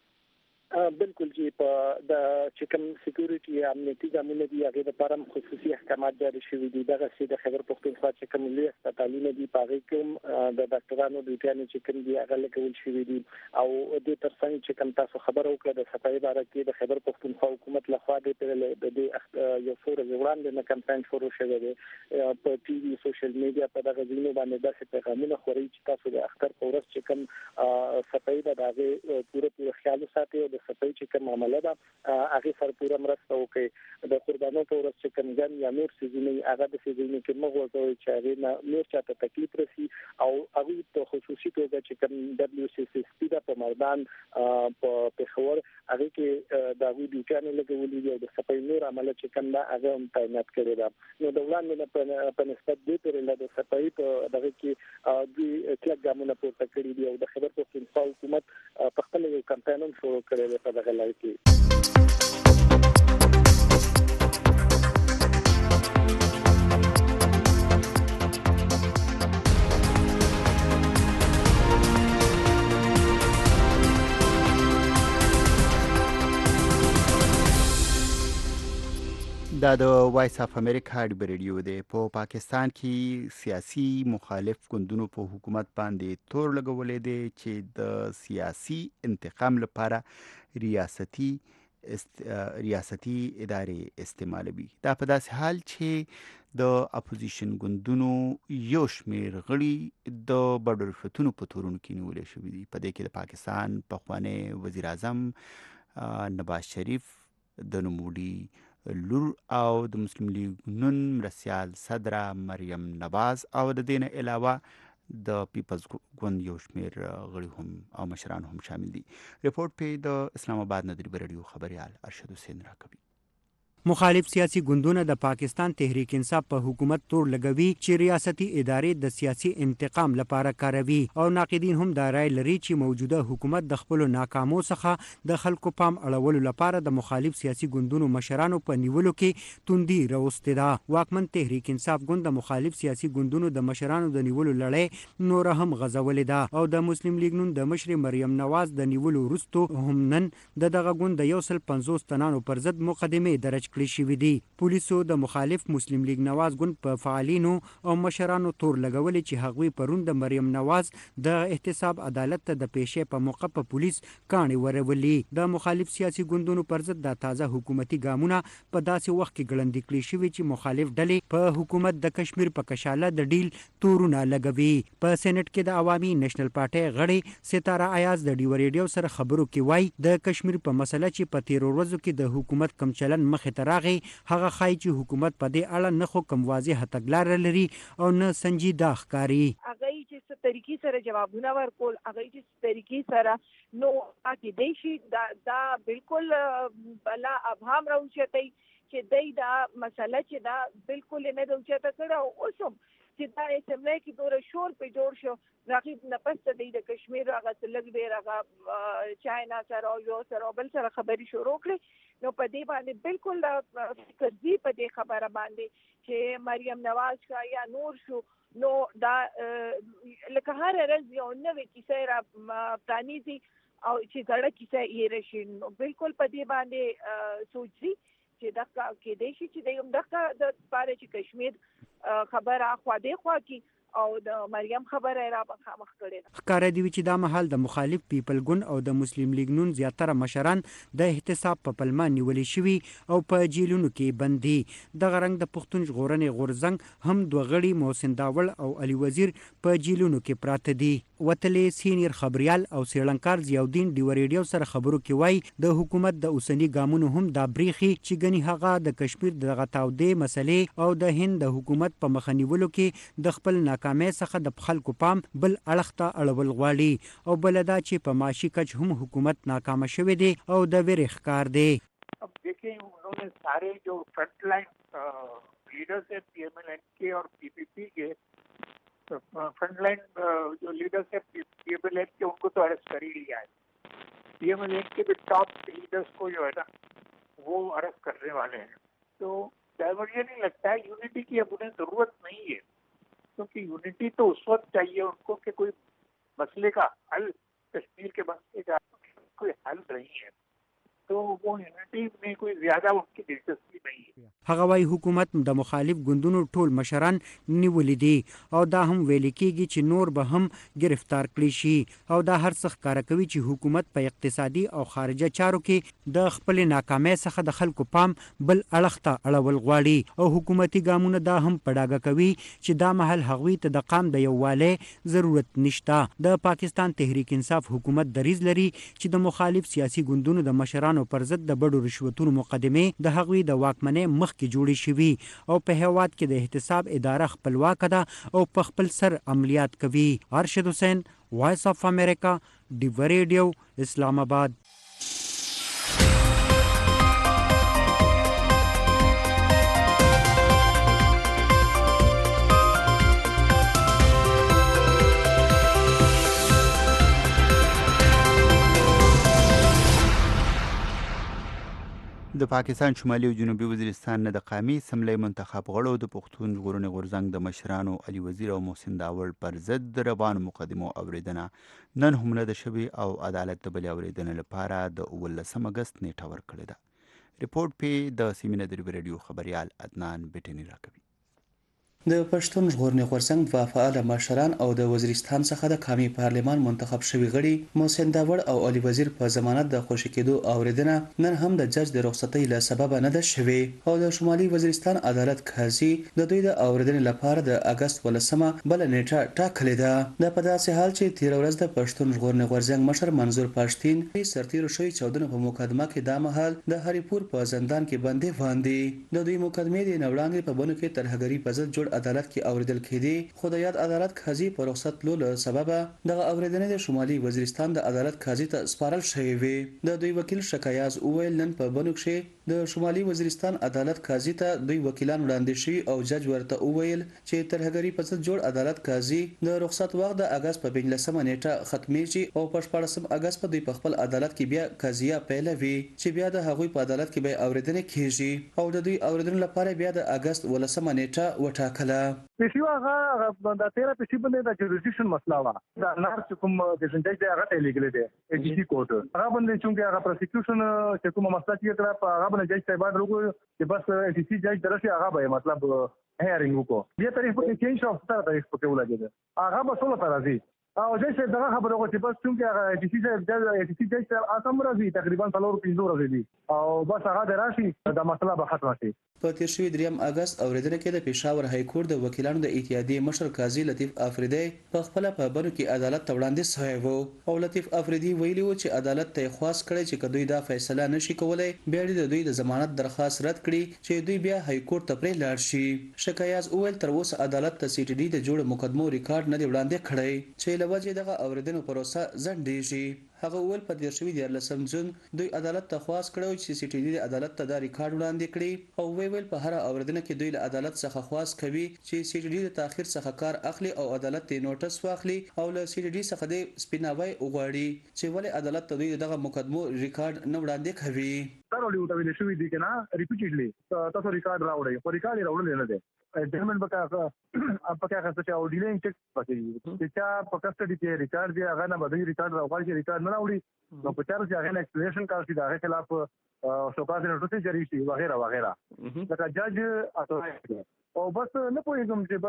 بالکل چې په د چې کوم سکیورټي یا امنیتي ګامونه دي هغې دپاره هم خصوصي احکامات جاري شوي دي. دغسې د خیبر پښتونخوا چې کوم لوی هسپتالونه دي په هغې کې هم د ډاکټرانو ډیوټیانې چې کوم دي هغه لګول شوي دي او دې تر څنګ چې کوم تاسو خبره وکړه د صفایي باره کې د خیبر پښتونخوا حکومت لخوا د دې یو څو ورځې وړاندې نه کمپاین شروع شوی دی په ټي وي سوشل میډیا په دغه ځایونو باندې داسې پیغامونه خوري چې تاسو د اختر په ورځ چې کوم صفایي ده د هغې پوره پوره خیال وساتئ او د د صفای چې کوم معاملې ده هغه سره پوره مرسته وکړي د قربانو په ورځ چې کوم ځان یا نور سيزونه هغه د سيزونه کې مغوځوي چې هغه نه نور چاته تکلیف رسي او هغه په خصوصي توګه چې کوم دبليو سي سي سپی د په مردان په پېښور هغه کې د هغه ډیوټانو لګولې دي او د صفای نور عمل چې کوم دا هغه هم تعینات کړی دا نو د وړاندې په نسبت دې پرې د صفای په دغه کې د کلک ګامونه پورته کړی دي او د خبر پښتونخوا حکومت په خپل یو کمپاین هم شروع کړی دی په دغه لړ کې. دا د وایس اف امریکا ډیبر ریډیو دی. په پا پاکستان کې سیاسي مخالف ګوندونو په حکومت باندې تور لګولې دی چې د سیاسي انتقام لپاره ریاستي است... ریاستي ادارې استعمالوي. دا په داسې حال چې د اپوزیشن ګوندونو یو شمیر غړي د بډو رشوتونو په تورونو کې نیولې شوي دي. په دې کې د پاکستان پخوانی وزیر اعظم نواز شریف د نوموړي لور او د مسلم لیگ نون مرسیال صدره مریم نواز او د دې نه علاوه د پیپلز ګوند یو شمیر غړي هم او مشران هم شامل دي. ریپورت په د اسلام آباد نه د ډیبر ریډیو خبريال ارشد حسین راکوي. مخالف سیاسي ګوندونه د پاکستان تحریک انصاف په حکومت تور لګوي چې ریاستي ادارې د سیاسي انتقام لپاره کاروي او ناقدین هم دا رائے لري چې موجوده حکومت د خپل ناکامو څخه د خلکو پام اړولو لپاره د مخالف سیاسي ګوندونو مشرانو په نیولو کې توندي راوستي ده. واکمن تحریک انصاف ګوند د مخالف سیاسي ګوندونو د مشرانو د نیولو لړۍ نور هم غزولې ده او د مسلم لیگ نون د مشر مریم نواز د نیولو وروسته هم نن د دغه ګوند د یو سل پنځوس تنانو پر ضد مقدمه درج کړی شوې دي. پولیسو د مخالف مسلم لیگ نواز ګوند په فعالینو او مشرانو تور لګولې چې هغوی پرون د مریم نواز د احتساب عدالت ته د پیښې په موقع په پولیس کاڼي ورولي. د مخالف سیاسي ګوندونو پر ضد د تازه حکومتي ګامونه په داسې وخت کې ګړندې کړي شوي چې مخالف ډلې په حکومت د کشمیر په کشاله د ډیل تورونه لګوي. په سېنات کې د عوامي نېشنل پارټۍ غړي ستاره ایاز د ډیو ریډیو سره خبرو کې وایي د کشمیر په مسله چې په تیر ورځو کې د حکومت کم چلن مخې ته راغی هغه خای چې حکومت په دې اړه نه خو کوم واضح تګلارې لري او نه سنجیده ښکاري. هغه چې څه طریقې سره جوابونه ورکول هغه چې څه طریقې سره نو اکی دی شي دا دا بالکل بلا ابهام راوچتای چې دای دا مسله چې دا بالکل نه راوچته کړه اوسم چې دا اسمبلی کې دوره شور په جوړ شو راغب نفس ته د کشمیر هغه لګ دی هغه چاینا سره یو سره بل سره خبري شروع کړي نو په دې باندې بالکل فکر دی په دې خبره باندې چې مریم نواز کا یا نور شو نو دا لکه هر ورځ یو نوې کیسه را پرانیزي او چې ګړه کیسه یې راشي نو بالکل په دې باندې سوچي چې دا کې دی چې د یم دغه د پاره چې کشمیر خبره خو دې خو کی او د مریم خبره را مخ کړي. ښکاره دی چې دا مهال د مخالف پیپل ګوند او د مسلم لیگ نون زیاتره مشران د احتساب په پلمه نیولې شوي او په جیلونو کې بندي. د غرنګ د پښتون ژغورنې غورزنګ هم دوه غړي محسن داول او علي وزیر په جیلونو کې پراته دي. وتلې سینیر خبريال او سریلانکار ضیاءالدین ډیو ریډیو سره خبرو کې وایي د حکومت د اوسنی ګامونو هم دا بریخي چې غني هغه د کشمیر د غتاودې مسلې او د هند د حکومت په مخنیولو کې د خپل ناکامۍ څخه د خلکو پام بل اړخ ته اړول غواړي او بل دا چې په معاشي کچ هم حکومت ناکام شوه دی او د ویرې ښکار دی. अब देखिए उन्होंने सारे जो फ्रंट लाइन लीडर्स है पी एम एल एन के और पी पी पी के फ्रंट लाइन जो लीडर्स है पी एम एल एन के उनको तो अरेस्ट कर ही लिया है. पी एम एल एन के भी टॉप लीडर्स को जो है ना वो अरेस्ट करने वाले हैं. तो मुझे नहीं लगता है यूनिटी की अब उन्हें जरूरत नहीं है क्योंकि यूनिटी तो उस वक्त चाहिए उनको कि कोई मसले का हल कश्मीर के मसले का कोई हल नहीं है. तो वो यूनिटी में कोई ज्यादा उनकी दिलचस्पी नहीं है. هغه وايي حکومت د مخالف ګوندونو ټول مشران نیولي دي او دا هم ویل کېږي چې نور به هم گرفتار کړي شي او دا هر څه ښکاره کوي چې حکومت په اقتصادي او خارجه چارو کې د خپل ناکامۍ څخه د خلکو پام بل اړخ ته اړول غواړي او حکومتي ګامونه دا هم په ډاګه کوي چې دا مهال هغوی ته د قام د یووالي ضرورت نشته. د پاکستان تحریک انصاف حکومت دریځ لري چې د مخالف سیاسي ګوندونو د مشرانو پر ضد د بډو رشوتونو مقدمې د هغوی د واکمنۍ مخ کې جوړې شوي او په هیواد کې د احتساب اداره خپلواکه ده او په خپل سر عملیات کوي. ارشد حسین، وایس اف امریکا، ډیو ریډیو، اسلام آباد. د پاکستان شمالي او جنوبي وزیرستان نه د قامي اسمبلی منتخب غړو د پښتون ژغورنې غورځنګ د مشرانو علي وزیر او محسن داوړ پر ضد د روانو مقدمو اوریدنه نن هم نه ده شوې او عدالت د بلې اورېدنې لپاره د اوولسم اګست نیټه ورکړې ده. ریپورټ پې د سیمینه د ریډیو خبریال عدنان بیټنی راکوي. د پښتون ژغورنې غورځنګ دوه فعاله مشران او د وزیرستان څخه د قومي پارلمان منتخب شوي غړي محسن داوړ او علي وزیر په ضمانت د خوشي کېدو اوریدنه نن هم د جج د رخصتۍ له سببه نه ده شوې او د شمالي وزیرستان عدالت قاضي د دوی د اوریدنې لپاره د اګست ولسمه بل نیټه ټاکلې ده. د په داسې حال چې تیر ورځ د پښتون ژغورنې غورځنګ مشر منظور پښتين سرتیرو شوی چودنه په مقدمه کې د مهال د هریپور په زندان کې بندي باندې د دوی مقدمې د نوړاندې په بونو کې ترهګری په ضد جوړ عدالت کې اوریدل کېدی خو د یاد عدالت قاضي په رخصت لولو سبب دغه اوریدنې د شمالي وزیرستان د عدالت قاضي ته سپارل شوې وي. د دوی وکیل شکایاز اویل نن په بنو کې د شمالي وزیرستان عدالت قاضي ته دوی وکیلان وړاندې شوي او جج ورته اویل چې ترهګری په ضد جوړ عدالت قاضي د رخصت وخت د اګست په پنځلسمه نیټه ختمېږي او په شپاړسم اګست په دوی په خپل عدالت کې بیا قضیه پیلوي چې بیا د هغوی په عدالت کې به اوریدنې کیږي او د دوی اوریدنې لپاره بیا د اګست ولسمه نیټه وټاکله. پیشي هغه د تیرا پیشي باندې د جوریسډکشن مسله وا د نار کوم د سنټیج دی هغه ته لیکل دی ای ډي سی کوټ هغه باندې چې هغه پروسیکیوشن چې کوم مسله چې کړه هغه باندې جج صاحب ورغو چې بس ای ډي سی جج درسي هغه به مطلب هیرینګ وکړو بیا تاریخ په چینج اف ستاره تاریخ په کې ولګید هغه به ټول راځي او جج صاحب دغه خبره وکړه چې بس چې هغه ای ډي سی جج ای ډي سی جج صاحب اسم راځي تقریبا څلور پنځه ورځې دي او بس هغه دراشي د مسله به ختمه شي. په تیر شوي دریم اګست اوریدنه کې د پېښور های کورټ د وکیلانو د اتحادیې مشر قاضي لطیف افریدی په خپل په بنو کې عدالت ته وړاندې شوی وو او لطیف افریدی ویلي و چې عدالت ته خواست کړی چې کدوې دا فیصله نشي کولای بیا د دوی د ضمانت درخواست رد کړي چې دوی بیا های کورټ ته پرې لاړ شي. شکایاز اویل تر اوسه عدالت ته سی ټي ډي د جوړ مقدمو ریکارډ نه دی وړاندې کړی چې لوجه دغه اوریدنو پروسه ځنډیږي. هغه ول په تیر شوي دیارلسم جون دوی عدالت ته خواست کړو چې سی ټي ډي د عدالت ته دا ریکارډ وړاندې کړي او وی ویل په هر اوریدنه کې دوی له عدالت څخه خواست کوي چې سی ټي ډي د تاخير څخه کار اخلي او عدالت ته نوټس واخلي او له سی ټي ډي څخه د سپیناوي وغواړي چې ولې عدالت ته دوی دغه مقدمو ریکارډ نه وړاندې کوي. تر ولې وټوي شوې دي کنه ریپیټډلی تاسو ریکارډ راوړی خو ریکارډ راوړل نه دي ډیمن بکا اپ پکې هغه څه او ډیلینګ چک پکې چې چا په کسټډي کې ریکارډ دی هغه نه بدوي ریکارډ راوړي چې ریکارډ نه راوړي نو په چارو چې هغه ایکسپلینیشن کار شي دا خلاف شوکاز نوټس جاری شي وغیرہ وغیرہ لکه جج اتورای او بس نه پوهیږم چې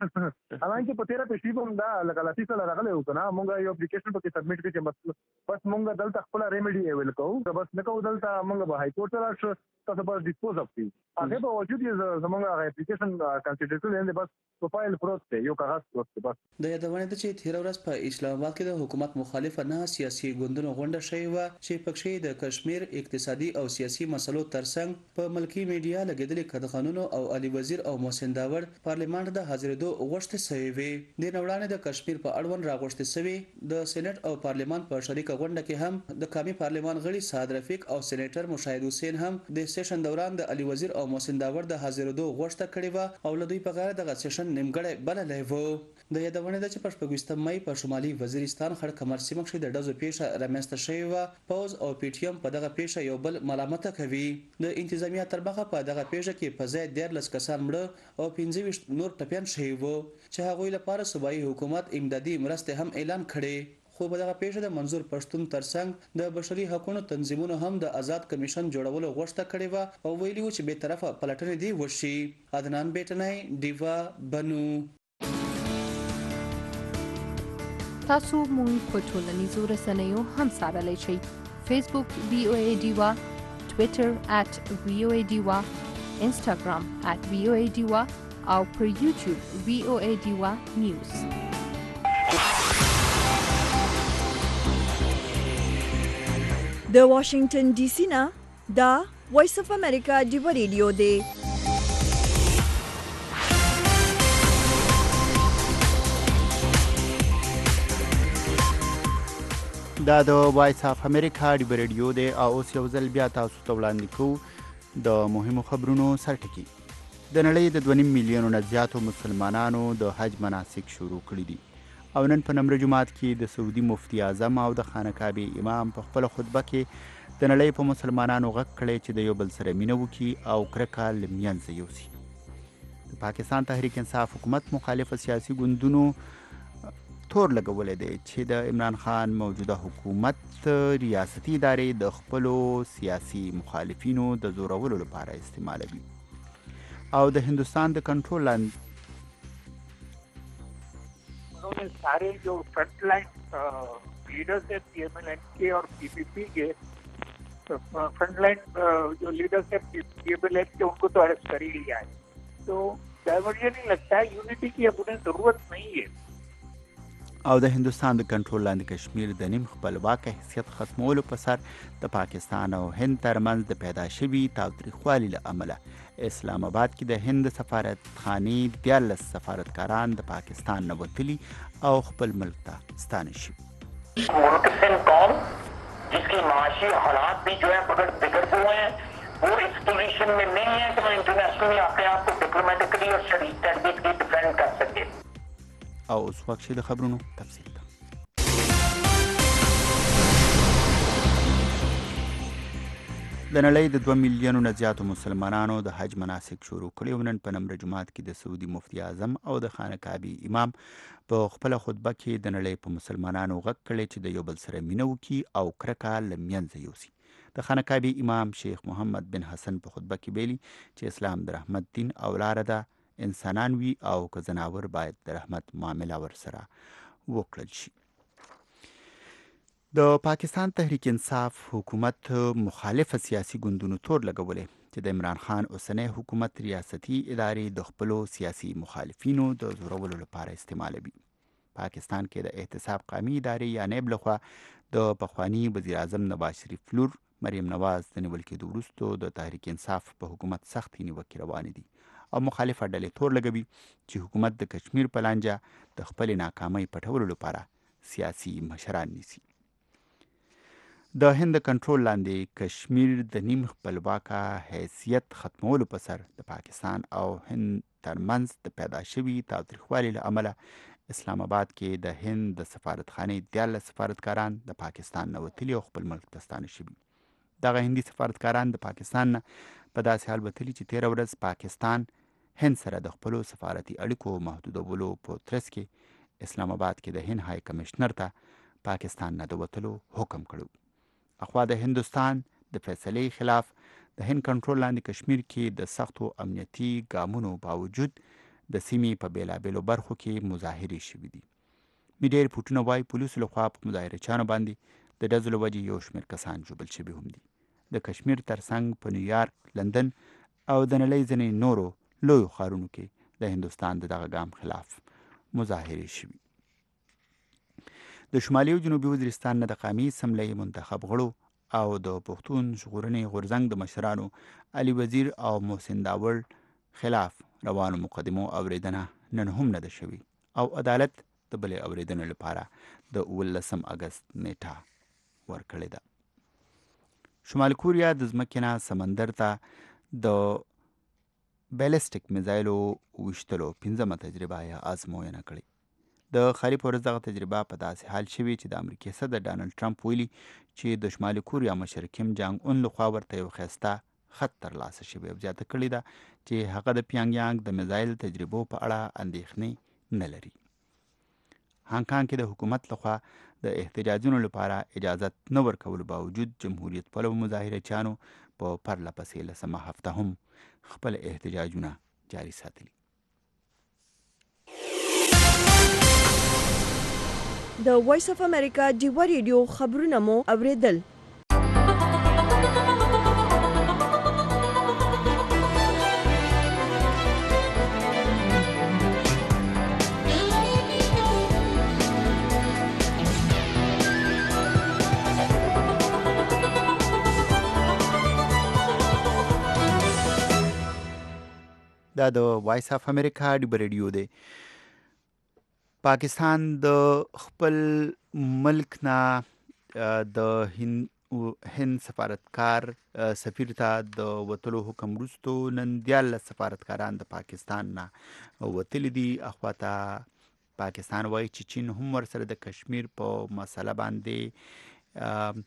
بس حالانکه په تیرا پیشي بم دا لکه لاتی سره راغلی و کنه مونږ یو اپلیکیشن پکې سبمیټ کړی چې بس مونږ دلته خپل ریمیډي ایول کوو بس نه کوو دلته مونږ به های کورټ ته راشو تاسو به ډیسپوز اف کی هغه به وجود یې زمونږ هغه اپلیکیشن کنسیډر کړل نه بس پروفایل پروت دی یو کاغذ پروت دی بس د یادونه ده چې تیر ورځ په اسلام آباد کې د حکومت مخالفه نه سیاسي ګوندونو غونډه شوې و چې پکې د کشمیر اقتصادي او سیاسي مسلو ترڅنګ په ملکی میډیا لګیدلې کډخانونو او علي وزیر او محسن داوړ پارلیمان د حاضرېدو غوښتنه شوې وي. د نوړانې د کشمیر په اړوند راغوښتل شوې د سېنات او پارلیمان په شریکه غونډه کې هم د قومي پارلیمان غړي سعد رفیق او سېنیټر مشاهد حسین هم د سیشن دوران د علي وزیر او محسن داوړ د حاضرېدو غوښتنه کړې و او لدوی په غاړه د سیشن نیمګړی بللی و. د یادونه ده چې په شپږم مې په شمالي وزیرستان خړ کمر سیمه کې د ډزو پیښه رامنځته شوې و. پوز او پی ټی ایم په دغه پیښه یو بل ملامت کوي. د انتظامیه تر بغه په دغه پیښه کې په ځای دیارلس کسان مړه او پنځه ویشت نور ټپیان شوي وو چې هغوی لپاره صوبایي حکومت امدادي مرستې هم اعلان کړي خو په دغه پیښه د منظور پښتون ترڅنګ د بشري حقوقو تنظیمونو هم د آزاد کمیشن جوړولو غوښتنه کړې و او ویلي و چې به طرفه پلټنې دی وشي. عدنان بیٹنای دیوا بنو. تاسو مونږ په ټولنیزو رسنیو هم څارلی شئ. فیسبوک وی او ای ډیوا، ټویټر ات وی او ای ډیوا، انسټاګرام ات وی او ای ډیوا او پر یوټیوب وی او ای ډیوا نیوز. د واشنگټن ډي سي نه دا وایس اف امریکا ډیو ریډیو دی. دا د وایس اف امریکا ډیو ریډیو دی او اوس یو ځل بیا تاسو ته وړاندې کوو د مهمو خبرونو سرټکي. د نړۍ د دوه نیم میلیونو نه زیاتو مسلمانانو د حج مناسک شروع کړي دي او نن په نمره جومات کې د سعودي مفتي اعظم او د خانه کعبې امام په خپله خطبه کې د نړۍ په مسلمانانو غږ کړی چې د یو بل سره مینه وکړي او کرکه له منځه یوسي. د پاکستان تحریک انصاف حکومت مخالفه سیاسي ګوندونو تور لګولی دی چې د عمران خان موجوده حکومت ریاستي ادارې د خپلو سیاسي مخالفینو د زورولو لپاره استعمالوي او د هندوستان د کنټرول لاندې उन्होंने सारे जो फ्रंट लाइन लीडर्स है पी एम एल एन के और पी पी पी के फ्रंट लाइन जो लीडर्स है पी एम एल एन के उनको तो अरेस्ट कर ही लिया है. तो डाइवर्जन ही लगता है, यूनिटी की अब उन्हें जरूरत नहीं है. او د هندوستان د کنټرول لاندې کشمیر د نیم خپلواک حیثیت ختمولو په سر د پاکستان او هند ترمنځ د پیدا شوي تاوتریخوالي له امله اسلام آباد کې د هند سفارتخانې دیارلس سفارتکاران د پاکستان نه وتلي او خپل ملک ته ستانه شوي. मुल्क से कौम जिसकी माशी हालात भी जो है बिगड़ हुए हैं वो इस पोजीशन में नहीं है कि वो इंटरनेशनली अपने आप को डिप्लोमेटिकली और शरीक तहरीक की डिफेंड कर सके. او اوس وخت شي د خبرونو تفصیل ته. د نړۍ د دوه میلیونو نه زیاتو مسلمانانو د حج مناسک شروع کړي او نن په نمره جومات کې د سعودي مفتي اعظم او د خانه کعبې امام په خپله خطبه کې د نړۍ په مسلمانانو غږ کړی چې د یو بل سره مینه وکړي او کرکه له منځه یوسي. د خانه کعبې امام شیخ محمد بن حسن په خطبه کې ویلي چې اسلام د رحمت دین او لاره ده، انسانان وي او که زناور باید د رحمت معامله ورسره وکړل شي. د پاکستان تحریک انصاف حکومت مخالفه سیاسي ګوندونو تور لګولی چې د عمران خان اوسنی حکومت ریاستي ادارې د خپلو سیاسي مخالفینو د زورولو لپاره استعمالوي. پاکستان کې د احتساب قومي ادارې یا نیب لخوا د پخواني وزیر اعظم نواز شریف لور مریم نواز د نیول کېدو وروسته د تحریک انصاف په حکومت سختې نیوکې روانې دي او مخالفه ډلې تور لګوي چې حکومت د کشمیر په لانجه د خپلې ناکامۍ پټولو لپاره سیاسي مشران نیسي. د هند کنټرول لاندې کشمیر د نیم خپلواکه حیثیت ختمولو په سر د پاکستان او هند ترمنځ د پیدا شوي تاوتریخوالي له امله اسلام آباد کې د هند د سفارتخانې دیارلس سفارتکاران د پاکستان نه وتلي او خپل ملک ته ستانه شوي. دغه هندي سفارتکاران د پاکستان نه په داسې حال وتلي چې تېره ورځ پاکستان هند سره د خپلو سفارتي اړیکو محدودولو په ترڅ کې اسلام آباد کې د هند های کمشنر ته پاکستان نه د وتلو حکم کړو. اخوا د هندوستان د فیصلې خلاف د هند کنټرول لاندې کشمیر کې د سختو امنیتي ګامونو باوجود د سیمې په بیلابیلو برخو کې مظاهرې شوي دي. میډیا رپوټونه وایي پولیسو لخوا په مظاهرچیانو باندې د ډزو له وجې یو شمېر کسان ژوبل شوي هم دي. د کشمیر ترڅنګ په نیویارک، لندن او د نړۍ ځینې نورو لویو ښارونو کې د هندوستان د دغه ګام خلاف مظاهرې شوي. د شمالي او جنوبي وزیرستان نه د قومي اسمبلۍ منتخب غړو او د پښتون ژغورنې غورځنګ د مشرانو علي وزیر او محسن داوړ خلاف روانو مقدمو اوریدنه نن هم نه ده شوې او عدالت د بلې اوریدنې لپاره د اوولسم اګست نیټه ورکړې ده. شمال کوریا د ځمکې نه سمندر ته د بیلسټیک میزایلو ویشتلو پنځمه تجربه یا ازموینه کړې. د خالي په ورځ دغه تجربه په داسې حال شوې چې د امریکې صدر ډانلډ ټرمپ ویلي چې د شمالي کوریا مشر کیم جانګ اون لخوا ورته یو ښایسته خط ترلاسه شوی او زیاته کړې ده چې هغه د پیانګ یانګ د میزایل تجربو په اړه اندېښنې نه لري. هانګ کانګ کې د حکومت لخوا د احتجاجونو لپاره اجازت نه ورکولو باوجود جمهوریت پلوو مظاهرچیانو په پرله پسې لسمه هفته هم خپل احتجاجونه جاري ساتلي. د وایس اف امریکا ډیوا ریډیو خبرونه مو اوریدل. دا د وایس اف امریکا ډیوا ریډیو دی. پاکستان د خپل ملک نه د هند سفارتکار سفیر ته د وتلو حکم وروسته نن دیارلس سفارتکاران د پاکستان نه وتلي دي. اخواته پاکستان وایي چې چین هم ورسره د کشمیر په مسله باندې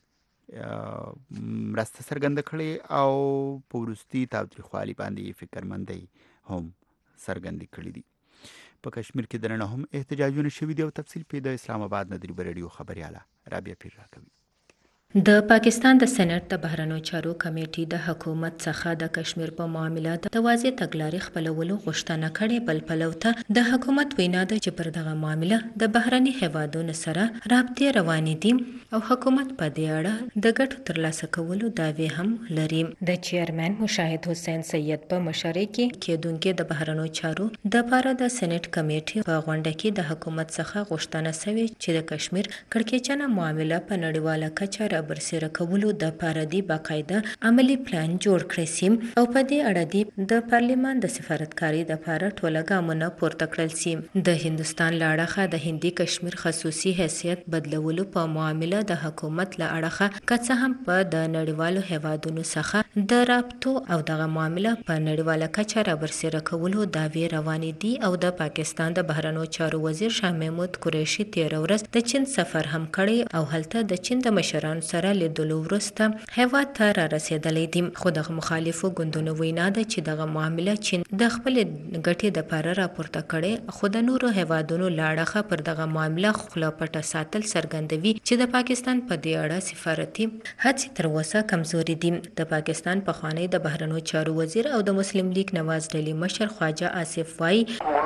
مرسته څرګنده کړې او په وروستي تاوتریخوالي باندې فکرمندۍ هم څرګندې کړې دي. په کشمیر کې د نن هم احتجاجونه شوي دي او تفصیل په د اسلام آباد نه د ریډیو خبرياله رابعه پیر راکوي. د پاکستان د سېنات د بهرنیو چارو کمیټې د حکومت څخه د کشمیر په معاملې د واضح تګلارې خپلولو غوښتنه کړې. بل پلو ته د حکومت وینا ده چې پر دغه معاملې د بهرني هیوادونو سره رابطې روانې دي او حکومت په دې اړه د ګټو ترلاسه کولو دعوې هم لري. د چیرمن مشاهد حسین سید په مشرۍ کې کېدونکې د بهرنیو چارو د لپاره د سېنات کمیټې په غونډه کې د حکومت څخه غوښتنه شوې چې د کشمیر کړکېچنه معاملې په نړیواله کچه برسره کولو د لپاره دی باقاعده عملی پلان جوړ کړی سي او په دې اړه دی د پارلیمان د سفارتکاري د لپاره ټوله ګامونه پورته کړل سي. د هندستان لاړخه د هندي کشمیر خصوصي حیثیت بدلولو په معاملې د حکومت له اړخه کڅه هم په د نړیوالو هیوادونو څخه د رابطو او دغه معاملې په نړیواله کچه برسره کولو دعوې روانې دي او د پاکستان د بهرنیو چارو وزیر شاه محمود قریشي تیر ورځ د چین سفر هم کړی او هلته د چین د مشرانو سره لیدلو وروسته هیواد ته را رسیدلی دي. خو دغه مخالفو ګوندونو وینا ده چې دغه معامله چین د خپل ګټې د لپاره راپورته کړي خو د نورو هیوادونو لاړخه پر دغه معامله خوله پټه ساتل څرګندوي چې د پاکستان په دې اړه سفارتي هڅې تر اوسه کمزوري دي. د پاکستان پخوانی د بهرنیو چارو وزیر او د مسلم لیگ نواز ډلې مشر خواجه آصف وايي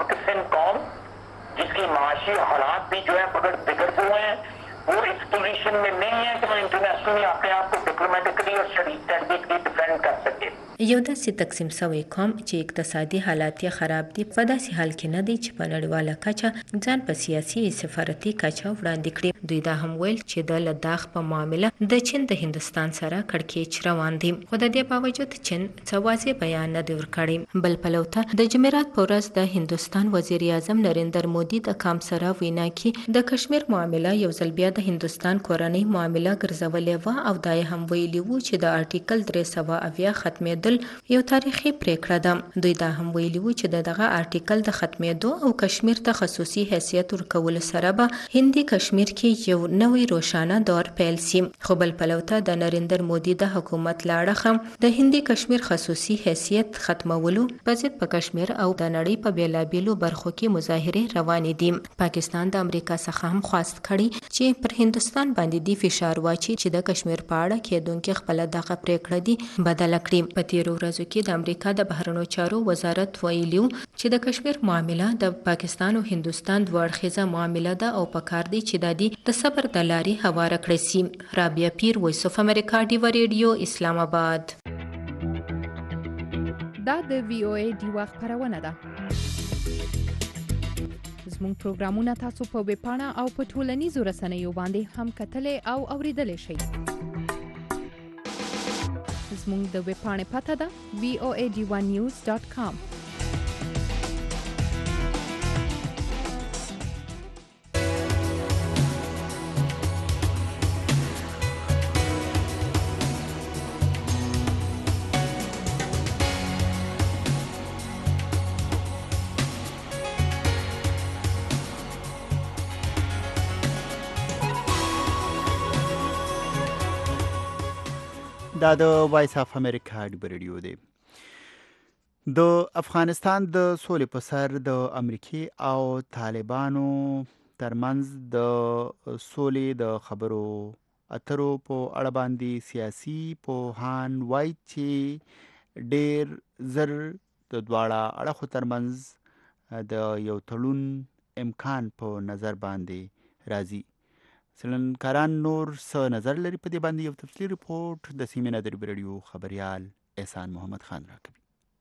जिसकी माशी हालात भी जो है बगड़ बिगड़ हुए हैं वो इस पोजीशन में नहीं है कि वो इंटरनेशनली अपने आप को डिप्लोमेटिकली और स्ट्रेटेजिकली डिफेंड कर सके. یو داسې تقسیم شوی قوم چې اقتصادي حالات یې خراب دي په داسې حال کې نه دی چې په نړیواله کچه ځان په سیاسي سفارتي کچه وړاندې کړي. دوی دا هم ویل چې د لداخ په معامله د چین د هندستان سره کړکېچ روان دي خو د دې باوجود چین څه واضح بیان نه دی ورکړی. بل پلو ته د جمعرات په ورځ د هندستان وزیر اعظم نریندر مودي د کام سره وینا کې د کشمیر معامله یو ځل بیا د هندستان کورنۍ معامله ګرځولې و او دا هم ویلي وو چې د آرټیکل درې سوه اویا ختمېدل یو تاریخي پریکړه ده. دوی دا هم ویلي وو چې دغه آرټیکل د ختمېدو او کشمیر ته خصوصي حیثیت ورکول سره به هندي کشمیر کې یو نوې روښانه دور پیل سي. خو بل پلو ته د نریندر مودي د حکومت لاړخه د هندي کشمیر خصوصي حیثیت ختمولو په ضد په کشمیر او د نړۍ په بیلابیلو برخو کې مظاهرې روانې دي. پاکستان د امریکا څخه هم خواست کړي چې پر هندستان باندې دی فشار واچي چې د کشمیر په اړه کېدونکې خپل دغه پریکړه دی بدل کړي. په تیرو ورځو کې د امریکا د بهرنیو چارو وزارت ویلیو چې د کشمیر معامله د پاکستان او هندستان دوه اړخیزه معامله ده او پکار دی چې د دې د صبر د لارې هواره کړی سي. رابعه پیر وایس اف امریکا ډیوا ریډیو اسلام آباد. دا د وی او ای ډیوا خبرونه ده. زموږ پروګرامونه تاسو په ویب پاڼه او په ټولنیزو رسنیو باندې هم کتلای او اوریدلای شئ. زموږ د ویب پاڼې پته ده وی او ای ډیوا نیوز ډاټ کام. دا د وایس اف امریکا ډیوا ریډیو دی. د افغانستان د سولې په سر د امریکای او طالبانو ترمنځ د سولې د خبرو اترو په اړه باندې سیاسي پوهان وایي چې ډېر زر د دواړه اړخو ترمنځ د یو تړون امکان په نظر باندې راځي. څېړنکاران نور څه نظر لري په دې باندې؟ یو تفصیلي ریپورټ د سیمې نه د رادیو خبریال احسان محمد خان راکوي.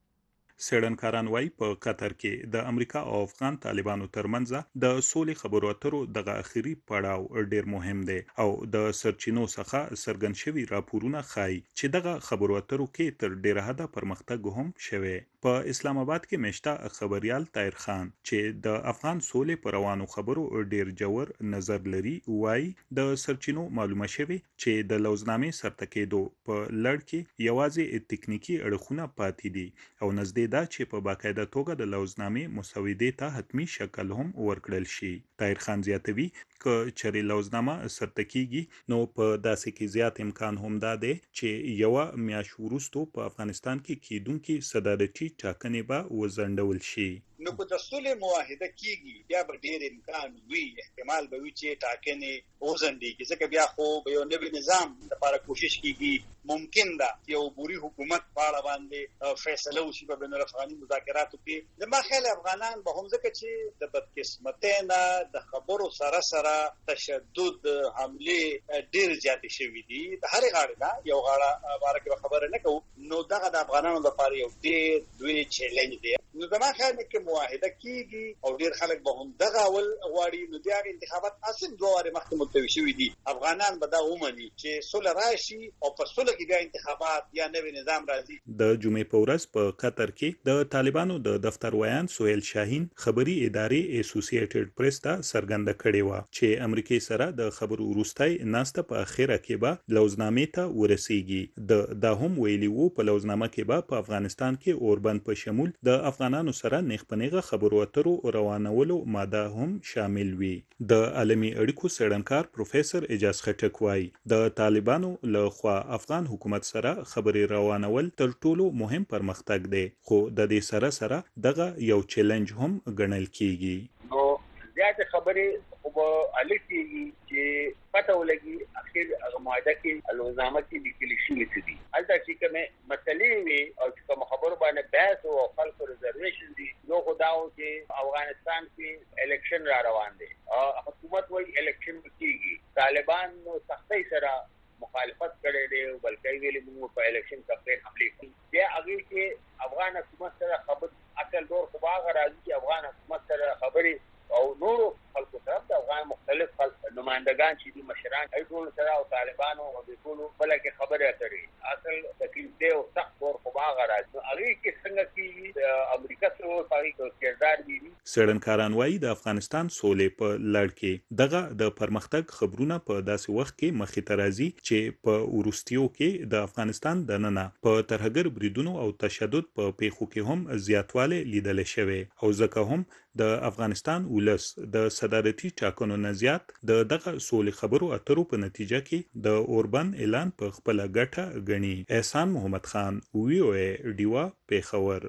څېړنکاران وایي په قطر کې د امریکا او افغان طالبانو ترمنځ د سولې خبرو اترو دغه اخري پړاو ډیر مهم دی او د سرچینو څخه څرګند شوي راپورونه ښایي چې دغه خبرو اترو کې تر ډیره حده پرمختګ هم شوی. په اسلام آباد کې مشته خبریال طاهر خان چې د افغان سولې پر روانو خبرو ډیر جوړ نظر لري وایي د سرچینو معلومه شوي چې د لوزنامې سرته کېدو په لړ کې یوازې تکنیکی اړخونه پاتې دي او نږدې دا چې په باقاعده توګه د لوزنامې مسودې ته حتمی شکل هم ورکړل شي. طاهر خان زیاتوي که چېرې لوزنامه سرته کیږي نو په داسې کې زیات امکان هم دا دی چې یوه میاشت وروسته په افغانستان کې کیدونکي صدارتي ټاکنې به وځنډول شي. نو که د سولې معاهده کیږي بیا به ډېر امکان وي، احتمال به وي چې ټاکنې وځنډېږي، ځکه بیا خو به یو نوي نظام لپاره کوشش کیږي. ممکن ده چې یو عبوري حکومت په اړه باندې فیصله وشي په بین الافغاني مذاکراتو کې. زما خیال افغانان به هم ځکه چې د بدقسمتۍ نه د خبرو سره سره تشدد حملې ډېر زیاتې شوي دي، د هرې غاړې نه یو غاړه باره کې خبره نه کوو، نو دغه د افغانانو لپاره یو ډېر لوی چیلنج دی. نو زما خیال دی که معاهده کیږي او ډېر خلک به هم دغه اول غواړي، نو د هغې انتخابات اصل دوه وارې مخکې ملتوي شوي دي. افغانان به دا ومني چې سوله راشي او په سوله کې بیا انتخابات یا نوی نظام راځي. د جمعې په ورځ په قطر کې د طالبانو د دفتر ویان سهیل شاهین خبري ادارې اسوسییټډ پریس ته څرګنده کړې وه چې امریکای سره د خبرو وروستی ناسته په اخره کې به لوزنامې ته ورسیږي. د دا هم ویلي وو په لوزنامه کې به په افغانستان کې اوربند په شمول د افغانانو سره نیغپنیغه خبرو اترو روانولو ماده هم شامل وي. د عالمي اړیکو څېړنکار پروفیسور اعجاز خټک وایي د طالبانو له خوا افغان حکومت سره خبرې روانول تر ټولو مهم پرمختګ دی، خو د دې سره سره دغه یو چیلنج هم ګڼل کیږي. نو زیات خبرې خو علي کیږي چې پته ولګي اخر هغه معاهده کې لوزنامه کې لیکل شوي څه دي. هلته چې کومې مسلې وي او چې کوم خبرو باندې بحث او خلکو ریزرویشن دي، یو خو دا و چې افغانستان کې الیکشن را روان دی، حکومت وایي الیکشن کیږي، طالبان سختۍ سره مخالفت کړی دی بلکې ویلي موږ په الیکشن کمپین حملې کوي. بیا هغې کې افغان حکومت سره خبر اصل دور خو به هغه راځي چې افغان حکومت سره خبرې او نورو خلکو سره د افغان مختلف خلک نمایندګان چې دي مشران هغوی ټولو سره او طالبانو او د ټولو بله کې خبرې اترې اصل تکلیف دی او سخت دور خو به هغه راځي. نو هغې کې څنګه کېږي د امریکا سره په هغې کې کردار وي. څېړنکاران وایي د افغانستان سولې په لړ کې دغه د پرمختګ خبرونه په داسې وخت کې مخې ته راځي چې په وروستیو کې د افغانستان دننه په ترهګر بریدونو او تشدد په پیښو کې هم زیاتوالی لیدل شوی او ځکه هم د افغانستان ولس د صدارتي ټاکنو نه زیات د دغه سولې خبرو اترو په نتیجه کې د اوربند اعلان په خپله ګټه ګڼي. احسان محمد خان، وی او ای ډیوا، پیښور.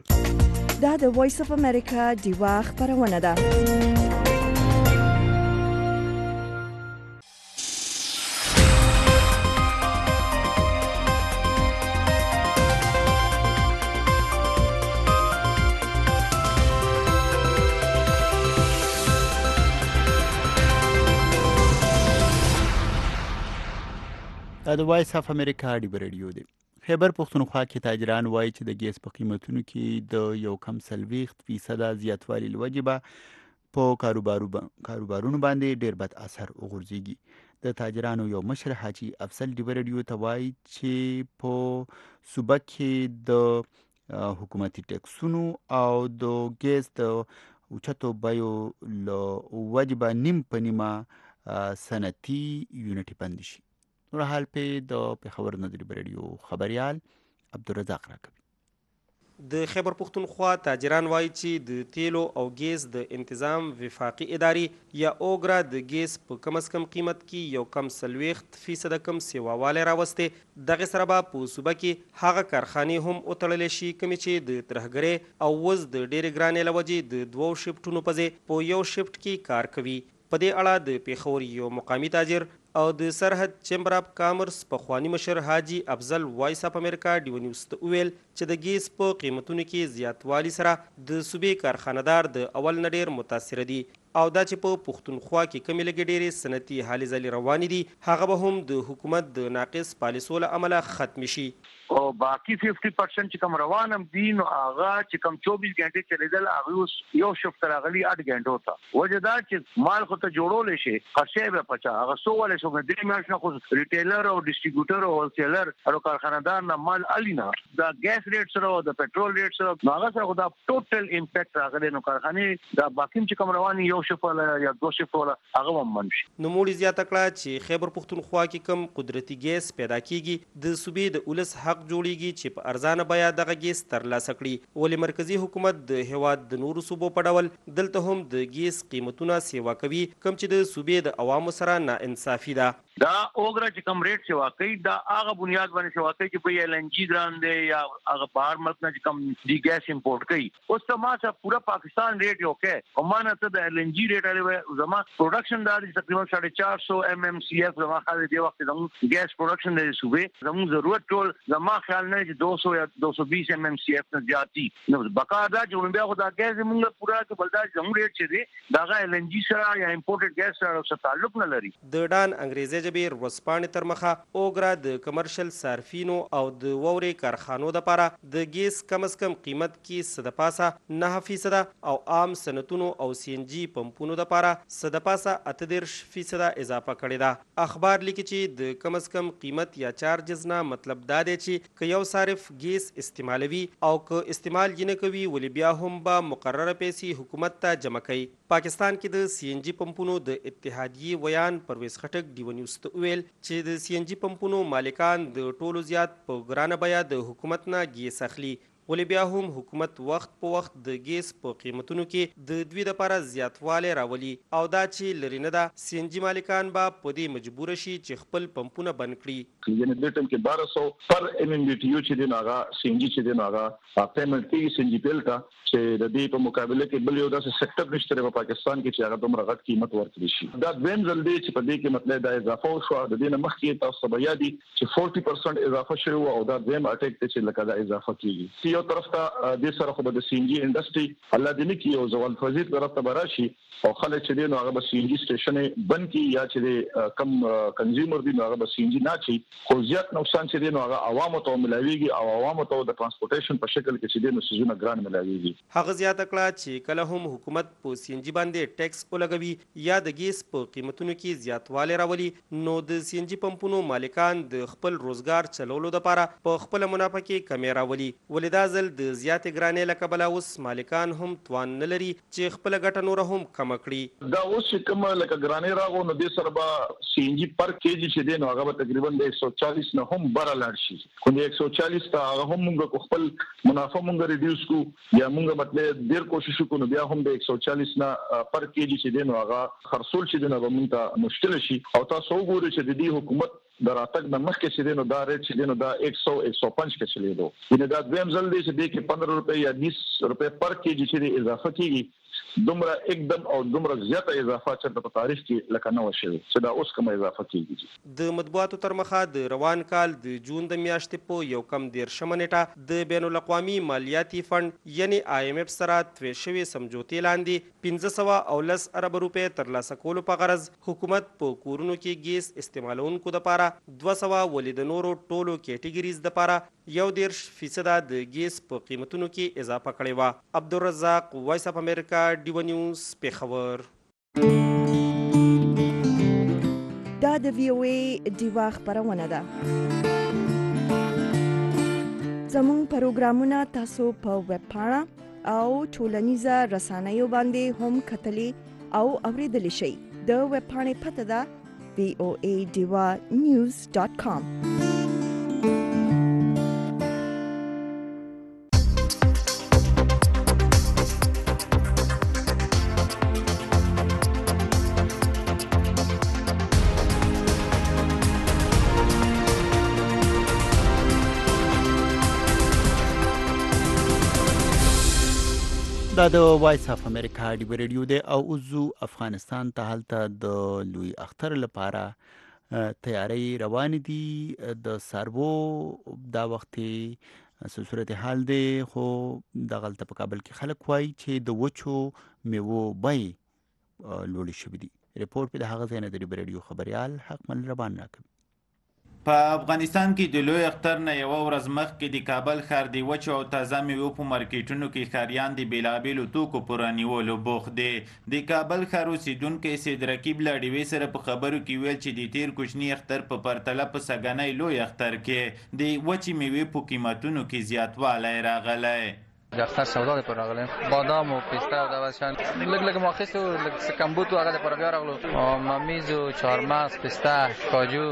دا د وایس اف امریکا ډیوا خبرونه ده. دا د وایس اف امریکا ډیو رادیو دی. خیبر پښتونخوا کې تاجران وایي چې د ګیس په قیمتونو کې د یو کم څلوېښت فیصده زیاتوالي له وجې به په کاروبارو کاروبارونو باندې ډېر بد اثر وغورځېږي. د تاجرانو یو مشر حاجي افضل ډیو رادیو ته وایي چې په صوبه کې د حکومتي ټیکسونو او د ګیس د اوچتو بیو له وجې به نیم په نیمه صنعتي یونټې بندې شي. نور حال په د پیښور نظری رادیو خبريال عبدالرزاق راکوي. د خیبر پښتونخوا تاجران وایي چې د تیلو او ګیس د انتظام وفاقي ادارې یا اوګرا د ګیس په کم از کم قیمت کې یو کم څلوېښت فیصده کم سیواوالی راوستې. دغې سره به په صوبه کې هغه کارخانې هم وتړلی شي کومې چې د ترهګرۍ او وز د ډېرې ګرانۍ له وجې د دوو شفټونو په ځای په یو شفټ کې کار کوي. په دې اړه د پیښور یو مقامی تاجر او د سرحد چیمبر اف کامرس پخوانی مشر حاجی افضل وایس اف امریکا ډیو نیوز ته وویل چې د ګیس په قیمتونو کې زیاتوالی سره د صوبې کارخانهدار د اول نه ډېر متاثره دي او دا چې په پښتونخوا کې کمې لږې ډېرې صنعتي هلې ځلې روانې دي هغه به هم د حکومت د ناقص پالیسو له امله ختم شي. او باقي پنځه پرسنټ چې کوم روان هم دي نو هغه چې کوم چوبیس غنټې چلیدل هغه اوس یو شفت راغلي اټ غنټو ته وجه دا چې مال خو ته جوړول شي خرڅه به پچا هغه سو ولې شو د میاشت نه خو ریټیلر او ډیسټریبیوټر او هولسیلر او کارخانهدار نه مال الینا دا ګیس ریټ سره او د پټرول ریټ سره هغه سره دا ټوټل امپیکټ راغلی نو کارخانه دا باقي چې کوم روان یو شفت یا دو شفت ولا هغه هم منشي. نو موږ زیاته کړه چې خیبر پښتونخوا کې کم قدرتي ګیس پیدا کیږي د صوبې د ولس حق جوړیږي چې په ارزانه بیا دغه ګیس ترلاسه کړي ولې مرکزی حکومت د هیواد د نورو صوبو په ډول دلته هم د ګیس قیمتونه سیوا کوي کم چې د صوبې د عوامو سره ناانصافي ده. دا اوګرا چې کوم ریټ سیوا کوي دا هغه بنیاد باندې سیوا کوي چې په ایل ان جی ګران دی یا هغه بهر ملک نه چې کوم دی ګیس امپورټ کوي اوس ته ما څه پورا پاکستان ریټ یو کې او ما نه ته د ایل ان جی ریټ لري زما پروډکشن دا تقریبا ساڑھے چار سو ایم ایم سی ایف زما خاله دی وخت زمو ګیس پروډکشن دی صوبې زمو ضرورت ټول زما خیال نه چې دو سو یا دو سو بیس ایم ایم سی ایف نه زیاتی نو بقا دا چې بیا خو دا ګیس موږ پورا کې بلدا زمو ریټ چې دی دا ایل ان جی سره یا امپورټډ ګیس سره څه تعلق نه لري. د ډان انګریزي جبیر وسپان تر مخه اوګرا د کمرشل صارفینو او د ووري کارخانو د لپاره د ګیس کم از کم قیمت کې صد پاسه نه فیصد او عام صنعتونو او سی ان جی پمپونو د لپاره صد پاسه اته دېرش فیصد اضافه کړې ده. اخبار لیکي چې د کم از کم قیمت یا چارجز نه مطلب دا دی چې که یو صارف ګیس استعمالوي او که استعمال یې نه کوي ولې بیا هم به مقرره پیسې حکومت ته جمع کوي. پاکستان کې د سی ان جی پمپونو د اتحادیې ویان پرویز خټک ډیو نیوز ته وویل چې د سی ان جی پمپونو مالکان د ټولو زیات په ګرانه بیه د حکومت نه ګیس اخلي ولې بیا هم حکومت وخت په وخت د ګیس په قیمتونو کې د دوی لپاره زیاتوالی راولي او دا چې لري نه ده سی ان جی مالکان به په دې مجبور شي چې خپل پمپونه بند کړي. یعنې دې ټیم کې بارہ سو پر ایم ام بي ټي یو چې دی نو هغه سی ان جي چې دی نو هغه پیمنټ کېږي سی ان جي پیل ته چې د دې په مقابله کې بل یو داسې سېکټر نشته په پاکستان کې چې هغه دومره غټ قیمت ورکړي شي. دا دویم ځل دی چې په دې کې مطلب دا اضافه وشوه د دې نه مخکې تاسو به یاد دي چې چالیس پرسنټ اضافه شوی او دا دویم اټیک دی چې لکه دا اضافه کېږي. یو طرف ته د سره خو د سی ان جی انډستری الله دې نه کې یو ځوال فزید طرف ته براشي او خلک چې دی نو هغه به سی ان جی سټیشن بند کی یا چې کم کنزیومر دی نو هغه به سی ان جی نه چي خو زیات نقصان چې دی نو هغه عوامو ته ملاويږي او عوامو ته د ترانسپورټیشن په شکل کې چې دی نو سيزونه ګران ملاويږي. هغه زیاته کړه چې کله هم حکومت په سی ان جی باندې ټیکس ولګوي یا د ګیس په قیمتونو کې زیاتوالی راولي نو د سی ان جی پمپونو مالکان د خپل روزګار چلولو لپاره په خپل منافع کې کمی راولي ولې دا ځل د زیات ګرانې له کبله اوس مالکان هم توان نه لري چې خپل ګټه نور هم کم کړي. دا اوس چې کوم لکه ګرانې راغو نو د سره به سی ان جی پر کېجی چې دی نو هغه به تقریبا د ایک سو چالیس نه هم بره لاړ شي خو د ایک سو چالیس ته هغه هم موږ خپل منافع موږ ریډیوس کو یا موږ مطلب ډیر کوشش وکړو بیا هم د ایک سو چالیس نه پر کېجی چې دی نو هغه خرڅول چې دی نو به موږ ته مشکل شي او تاسو وګورئ چې د دې حکومت د راتګ د مخکې چې دی نو دا ریټ چې دی نو دا ایک سو ایک سو پنځه کې چلیدو یعنې دا دویم ځل دی چې دی کې پندرہ روپے یا بیس روپے پر کېجی چې دی اضافه کیږي دومره एकदम او دومره زیاته اضافه چې په تاریخ کې لکه نو شوی چې دا اوس کوم اضافه کیږي. د مطبوعاتو تر مخه د روان کال د جون د میاشتې په یو کم دیرشمه نیټه د بین الاقوامي مالیاتي فند یعنی آی ایم اف سره توی شوی سمجوتې لاندې پنځه سوه او لس ارب روپۍ ترلاسه کولو په غرض حکومت په کورونو کې ګیس استعمالونکو دپاره دوه سوه ولې د نورو ټولو کیټګریز دپاره یو دیرش فیصده د ګیس په قیمتونو کې اضافه کړې وه. عبدالرزاق وایس اف امریکا ډیو نیوز پیښور. دا د وی او ای ډیوا خبرونه ده. زموږ پروګرامونه تاسو په ویب پاڼه او ټولنیزه رسنیو باندې هم کتلی او اوریدلی شئ. د ویب پاڼې پته ده وی او ای ډیوا نیوز ډاټ کام. دا د وایس اف امریکا ډیو ریډیو دی او اوزو افغانستان ته هلته د لوی اختر لپاره تیاری روان دي د ساربو دا وخت څه صورتحال دی خو دغلته په کابل کې خلک وایي چې د وچو میوو بیې لوړې شوي دي. ریپورټ په د هغه ځای نه د ډیو ریډیو خبریال حقمل ربان راکوي. په افغانستان کې د لوی اختر نه یوه ورځ مخکې د کابل ښار د وچو او تازه میوو په مارکیټونو کې ښاریان د بېلابېلو توکو په رانیولو بوخت دي. د کابل ښار اوسېدونکی سید رقیب له ډیوې سره په خبرو کې ویل چې د تیر کوچني اختر په پرتله په سږنی لوی اختر کې د وچې میوې په قیمتونو کې زیاتوالی راغلی. د اختر سودا لپاره راغلی، بادام او پیسته او دغه شیان لږ لږ مو اخیستو، لږ څه کمبود و هغه لپاره بیا راغلو، ممیز و چهارمغز، پیسته، کاجو،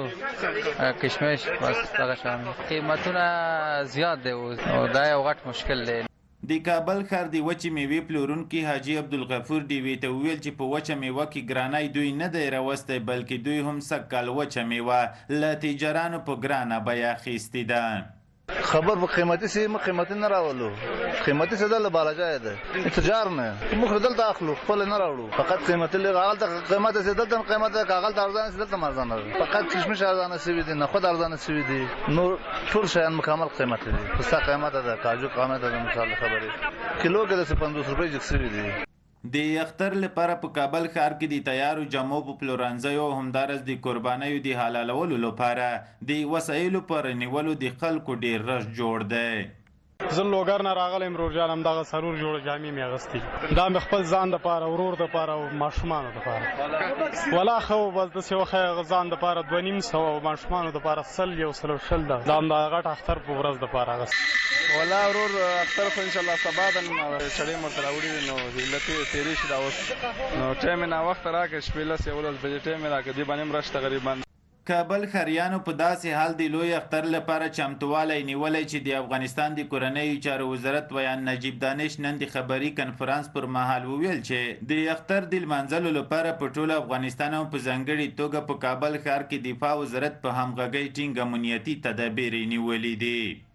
کشمش، بس دغه شیان قیمتونه زیات دی او دا یو غټ مشکل دی. د کابل ښار د وچې میوې پلورونکي حاجي عبدالغفور ډیوې ته وویل چې په وچه میوه کې ګرانۍ دوی نه دی راوستی بلکې دوی هم سږ کال وچه میوه له تجارانو په ګرانه بیه اخیستې ده. خبر په قیمتي سي ما قیمتي نه راولو، قیمتي څه د بالاجای ده تجار نه موږ دلته اخلو خپل نه راوړو، فقط قیمتي لږ غلطه قیمت سي دلته قیمت کاغل ارزانه سي دلته ارزانه فقط کشمش ارزانه سي دي، نه خود ارزانه سي دي، نو ټول شیان مکمل قیمت دي. څه قیمت ده کاجو قیمت ده مثال خبره کیلو کې د پنځوس روپۍ جک سي دي. د اختر لپاره په کابل ښار کې د تیارو جامو په پلورنځیو همدارس د قربانیو د حلالولو لپاره د وسایلو پر نیولو د خلکو ډیر رش جوړ دی. زه لوګر نه راغلی یم روژان همدغه څلور جوړه جامې مې اغوستې، دا مې خپل ځان دپاره، ورور دپاره او ماشومانو دپاره ولا ښه و بس داسې وښه ځان دپاره دوه نیم سوه او ماشومانو دپاره سل یو سل او شل ده، دا همدغه غټ اختر په ورځ دپاره اغوست. ولا ورور اختر خو انشاءالله سبا ده، سړی مې ورته راوړي دي نو هیله تېرې شي دا اوس نو ټایم یې ناوخته راکړه شپې لس یولس بجې ټایم یې راکړه، دې باندې هم رش تقریبا. کابل ښاریانو په داسې حال د لوی اختر لپاره چمتووالی نیولی چې د افغانستان د کورنیو چارو وزارت ویان نجیب دانش نن د خبري کنفرانس پر مهال وویل چې د اختر د لمانځلو لپاره په ټول افغانستان او په ځانګړې توګه په کابل ښار کې دفاع وزارت په همغږۍ ټینګ امنیتي تدابیر نیولي دي.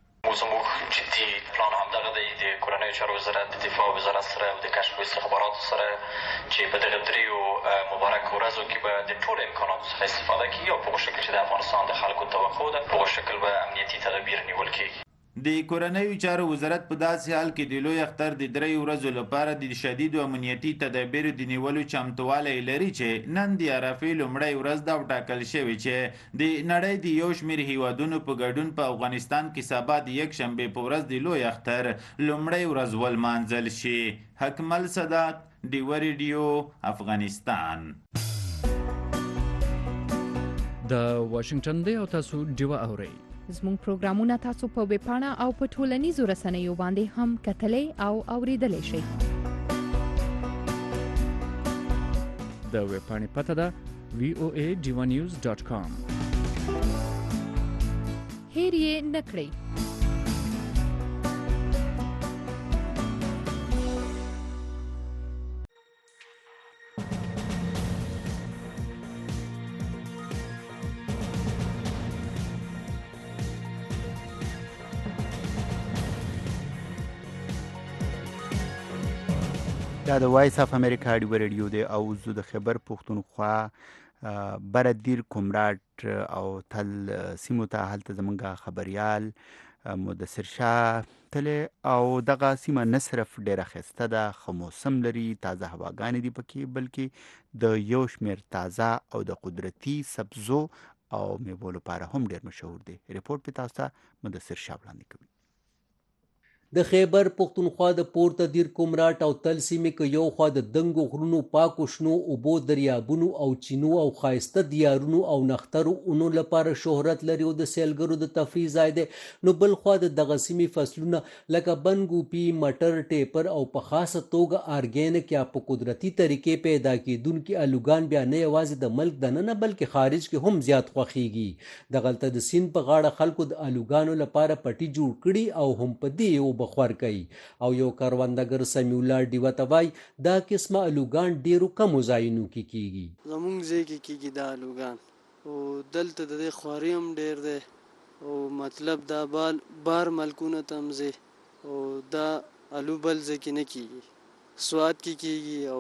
زموږ جدي پلان همدغه دی د کورنیو چارو وزارت د دفاع وزارت سره او د کشف استخباراتو سره چې په دغه دریو مبارک ورځو کې به د ټولو امکاناتو څخه استفاده کیږي او په هغه شکل چې د افغانستان د خلکو توقع ده په هغه شکل به امنیتي تدابیر نیول کیږي. د کورنیو چارو وزارت په داسې حال کې د لوی اختر د دریو ورځو لپاره د شدیدو امنیتي تدابیرو د نیولو چمتووالی لري چې نن د عرفې لومړۍ ورځ ده او ټاکل شوې چې د نړۍ د یو شمېر هیوادونو په ګډون په افغانستان کې سبا د یکشنبې په ورځ د لوی اختر لومړۍ ورځ ولمانځل شي. حکمل صدات، ډیو ریډیو، افغانستان. د واشنگټن دی او تاسو ډیو اورئ. زموږ پروګرامونه تاسو په ویب پاڼه او په ټولنیزو رسنیو باندې هم کتلی او اوریدلی شئ. د ویب پاڼې پته ده وی او ای ډیو نیوز ډاټ کام. هیر یې نه کړئ. دا د وایس اف امریکا ډیو ریډیو دی او زه د خیبر پښتونخوا بردیر کومراټ او تل سیمو ته هلته زمونږ خبریال مدثر شاه تللی او دغه سیمه نه صرف ډیره ښایسته ده، ښه موسم لري، تازه هواګانې دي پکې، بلکې د یو شمېر تازه او د قدرتي سبزو او میوو لپاره هم ډیر مشهور دی. ریپورټ په تاسو ته مدثر شاه وړاندې کوي. د خیبر پښتونخوا د پورته دیر کومراټ او تل سیمې کې یو خوا د دنګو غرونو، پاکو شنو اوبو، دریابونو او چینو او ښایسته دیارونو او نخترو اونو لپاره شهرت لري او د سیلګرو د تفریح ځای دی، نو بل خوا د دغه سیمې فصلونه لکه بنګوپي، مټر، ټیپر او په خاصه توګه ارګینک یا په قدرتي طریقې پیدا کېدونکي الوګان بیا نه یوازې د ملک دننه بلکې خارج کې هم زیات خوښیږي. دغلته د سیند په غاړه خلکو د الوګانو لپاره پټي جوړ کړي او هم په دې یو بخور کوي او یو کروندګر سمیع الله ډیوه ته وایي دا قسمه الوګان ډیرو کمو ځایونو کې کیږي. زمونږ ځای کې کیږي دا الوګان او دلته د دې خواري هم ډیر دی او مطلب دا بال بار ملکونه ته هم ځي او دا الو بل ځای کې نه کیږي. سوات کې کیږي او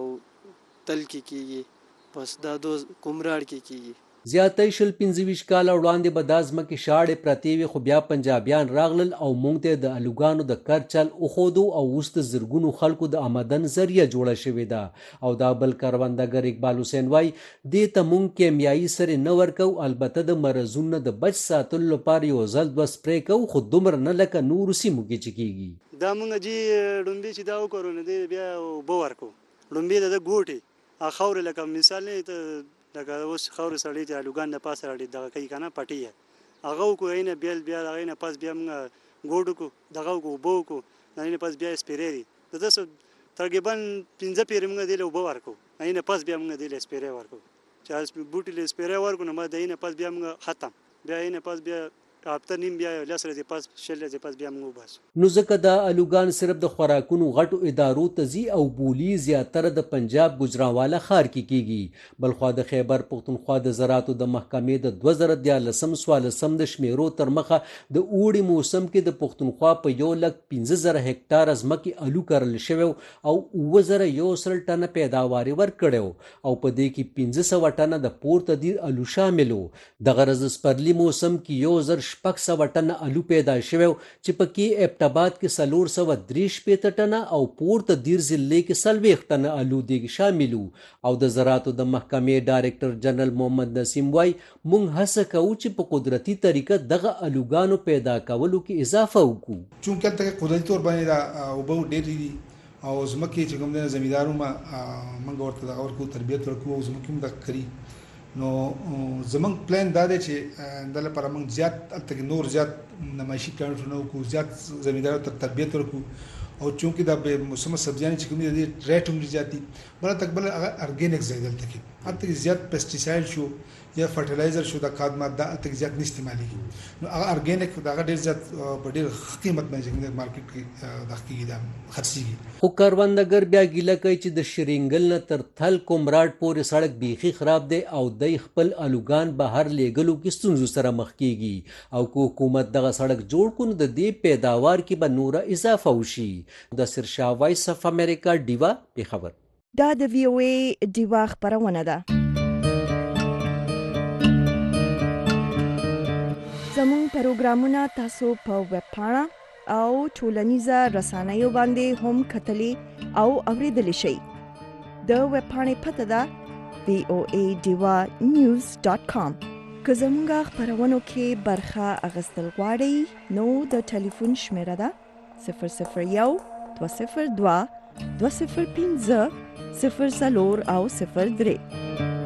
تل کې کیږي، پس دا دو کومراړ کې کیږي. زیاتې شل پنځه کاله وړاندې به دا ځمکې شاړې پرتې وي، خو بیا پنجابیان راغلل او موږ ته د الوګانو د کر چل وښودو او اوس د زرګونو خلکو د آمدن ذریعه جوړه شوې ده. او دا بل کروندګر اقبال حسین وایي دې ته موږ کیمیایي سرې نه ورکو، البته د مرضونو د بچ ساتلو لپاره یو ځل دوه سپرې کوو، خو دومره نه لکه نورو سیمو کې چې کیږي. دا موږ جی ډومبې چې دا وکړو نه دی بیا اوبه ورکو. ډومبې د ګوټې خاورې لکه مثال نه ته لکه اوس خاورې سړی چې الوګان نه پاسه راړي دغه کوي که نه پټۍ یې هغه وکړو، هغې نه بیل بیا د هغې نه پس بیا موږ ګوډ وکړو، دغه وکړو اوبه وکړو، د هغې نه پس بیا سپیرې دي د داسې تقریبا پنځه پیرې موږ دې له اوبه ورکړو، هغې نه پس بیا موږ دې له سپیرې ورکړو. چې بوټي له سپیرې ورکړو نو ما د هغې نه پس بیا موږ ختم، بیا هغې نه پس بیا هفته نیم بیا لس ورځې پس شل ورځې پس بیا موږ وباسو. نو ځکه دا الوګان صرف د خوراکونو غټو ادارو ته ځي او بولي زیاتره د پنجاب ګجرانواله ښار کې کیږي. بلخوا د خیبر پښتونخوا د زراعتو د محکمې د دوه زره دیارلسم څوارلسم د شمیرو تر مخه د اوړي موسم کې د پښتونخوا په یو لک پنځه زره هکټاره ځمکې الو کرل شوی او اووه زره یو سل ټنه پیداوار یې ورکړی او په دې کې پنځه سوه ټنه د پورته دیر الو شامل و. دغه ورځ سپرلي موسم کې یو زر شپږ سوه ټنه الو پیدا شوی چې پکې ابټاباد کې څلور سوه درې شپېته ټنه او پورته دیر ضلع کې څلوېښت ټنه الو دیګ شامل و. او د زراعتو د محکمې ډایرکټر جنرال محمد نسیم وایي موږ هڅه کوو چې په قدرتي طریقه دغه الوګانو پیدا کولو کې اضافه وکړو. چونکه هلته قدرتي طور باندې دا اوبه ډېرې دي او ځمکې چې کوم دی زمیندارو ما موږ ورته دغه ورکو تربیت ورکو او ځمکې هم دغه کوي. نو زمونږ پلان دا دی چې د لپاره موږ زیات هلته کې نور زیات نمایشي پلانټونه وکړو، زیات زمیندارو ته تربیت ورکړو او چونکې دا بې موسمه سبزیانې چې کوم دي د دې ریټ هم ډېر زیات دي. بله تک بل هغه ارګینک ځای دلته کې هلته کې زیات پیسټیسایډ شو یا فرټیلایزر شو دا کاد ماده هلته کې زیات نه استعمالېږي. نو هغه ارګینک د هغه ډېر زیات په ډېر ښه قیمت باندې چې مارکیټ کې دغه کېږي دا خرڅېږي. خو کروندګر بیا ګیله کوي چې د شرینګل نه تر تل کومراټ پورې سړک بیخي خراب دی او دی خپل الوګان بهر لیږلو کې ستونزو سره مخ کېږي او که حکومت دغه سړک جوړ کړو نو د دې پیداوار کې به نوره اضافه وشي. د سرشا وایس اف امریکا ډیوا پیښور. دا د وی او ای ډیوا خپرونه ده. زموږ پروګرامونه تاسو په ویب پاڼه او ټولنیزه رسنیو باندې هم کتلی او اوریدلی شئ. د ویب پاڼې پته ده وی او ای ډیوا نیوز ډاټ کام. که زموږ خپرونو کې برخه اخیستل غواړئ نو د ټلیفون شمیره ده صفر صفر یو دوه صفر دوه دوه صفر پنځه صفر څلور او صفر درې.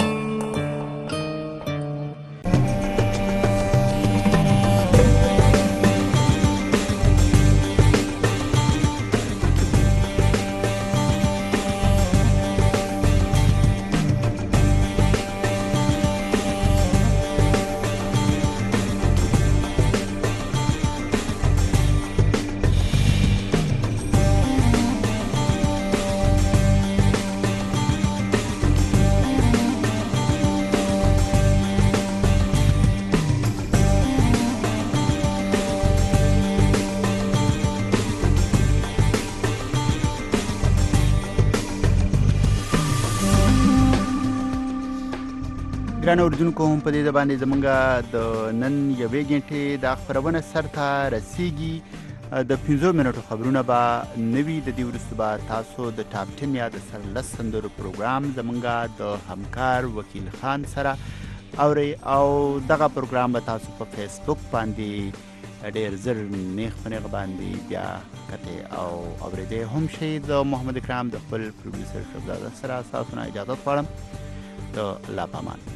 ګرانو اردوونکو هم په دې باندې زمونږ د نن یوې غنټې دا خپرونه سرته رسیږي. د پنځو منټو خبرونه به نوي د دې وروسته به تاسو د ټاپ ټن یا د سرلس سندرو پروګرام زمونږ د همکار وکیل خان سره اورئ او دغه پروګرام به تاسو په فیسبوک باندې ډېر زر نیغ په نیغ باندې بیا کتئ او اورېدی هم شئ. د محمد اکرام د خپل پروډیوسر شهزاده سره تاسو نه اجازه غواړم. د الله په امان.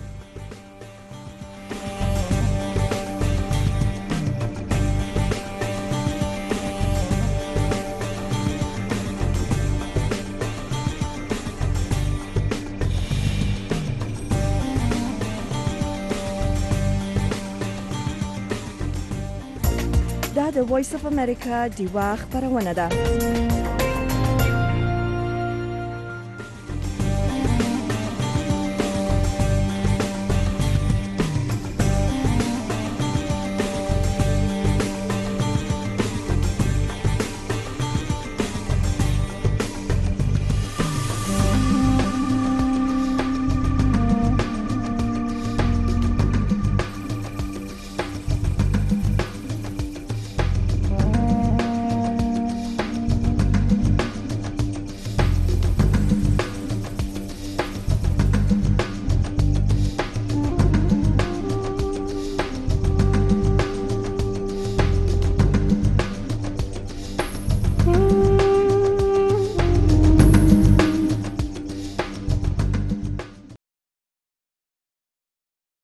دا د وایس اف امریکا ډیوا خپرونه ده.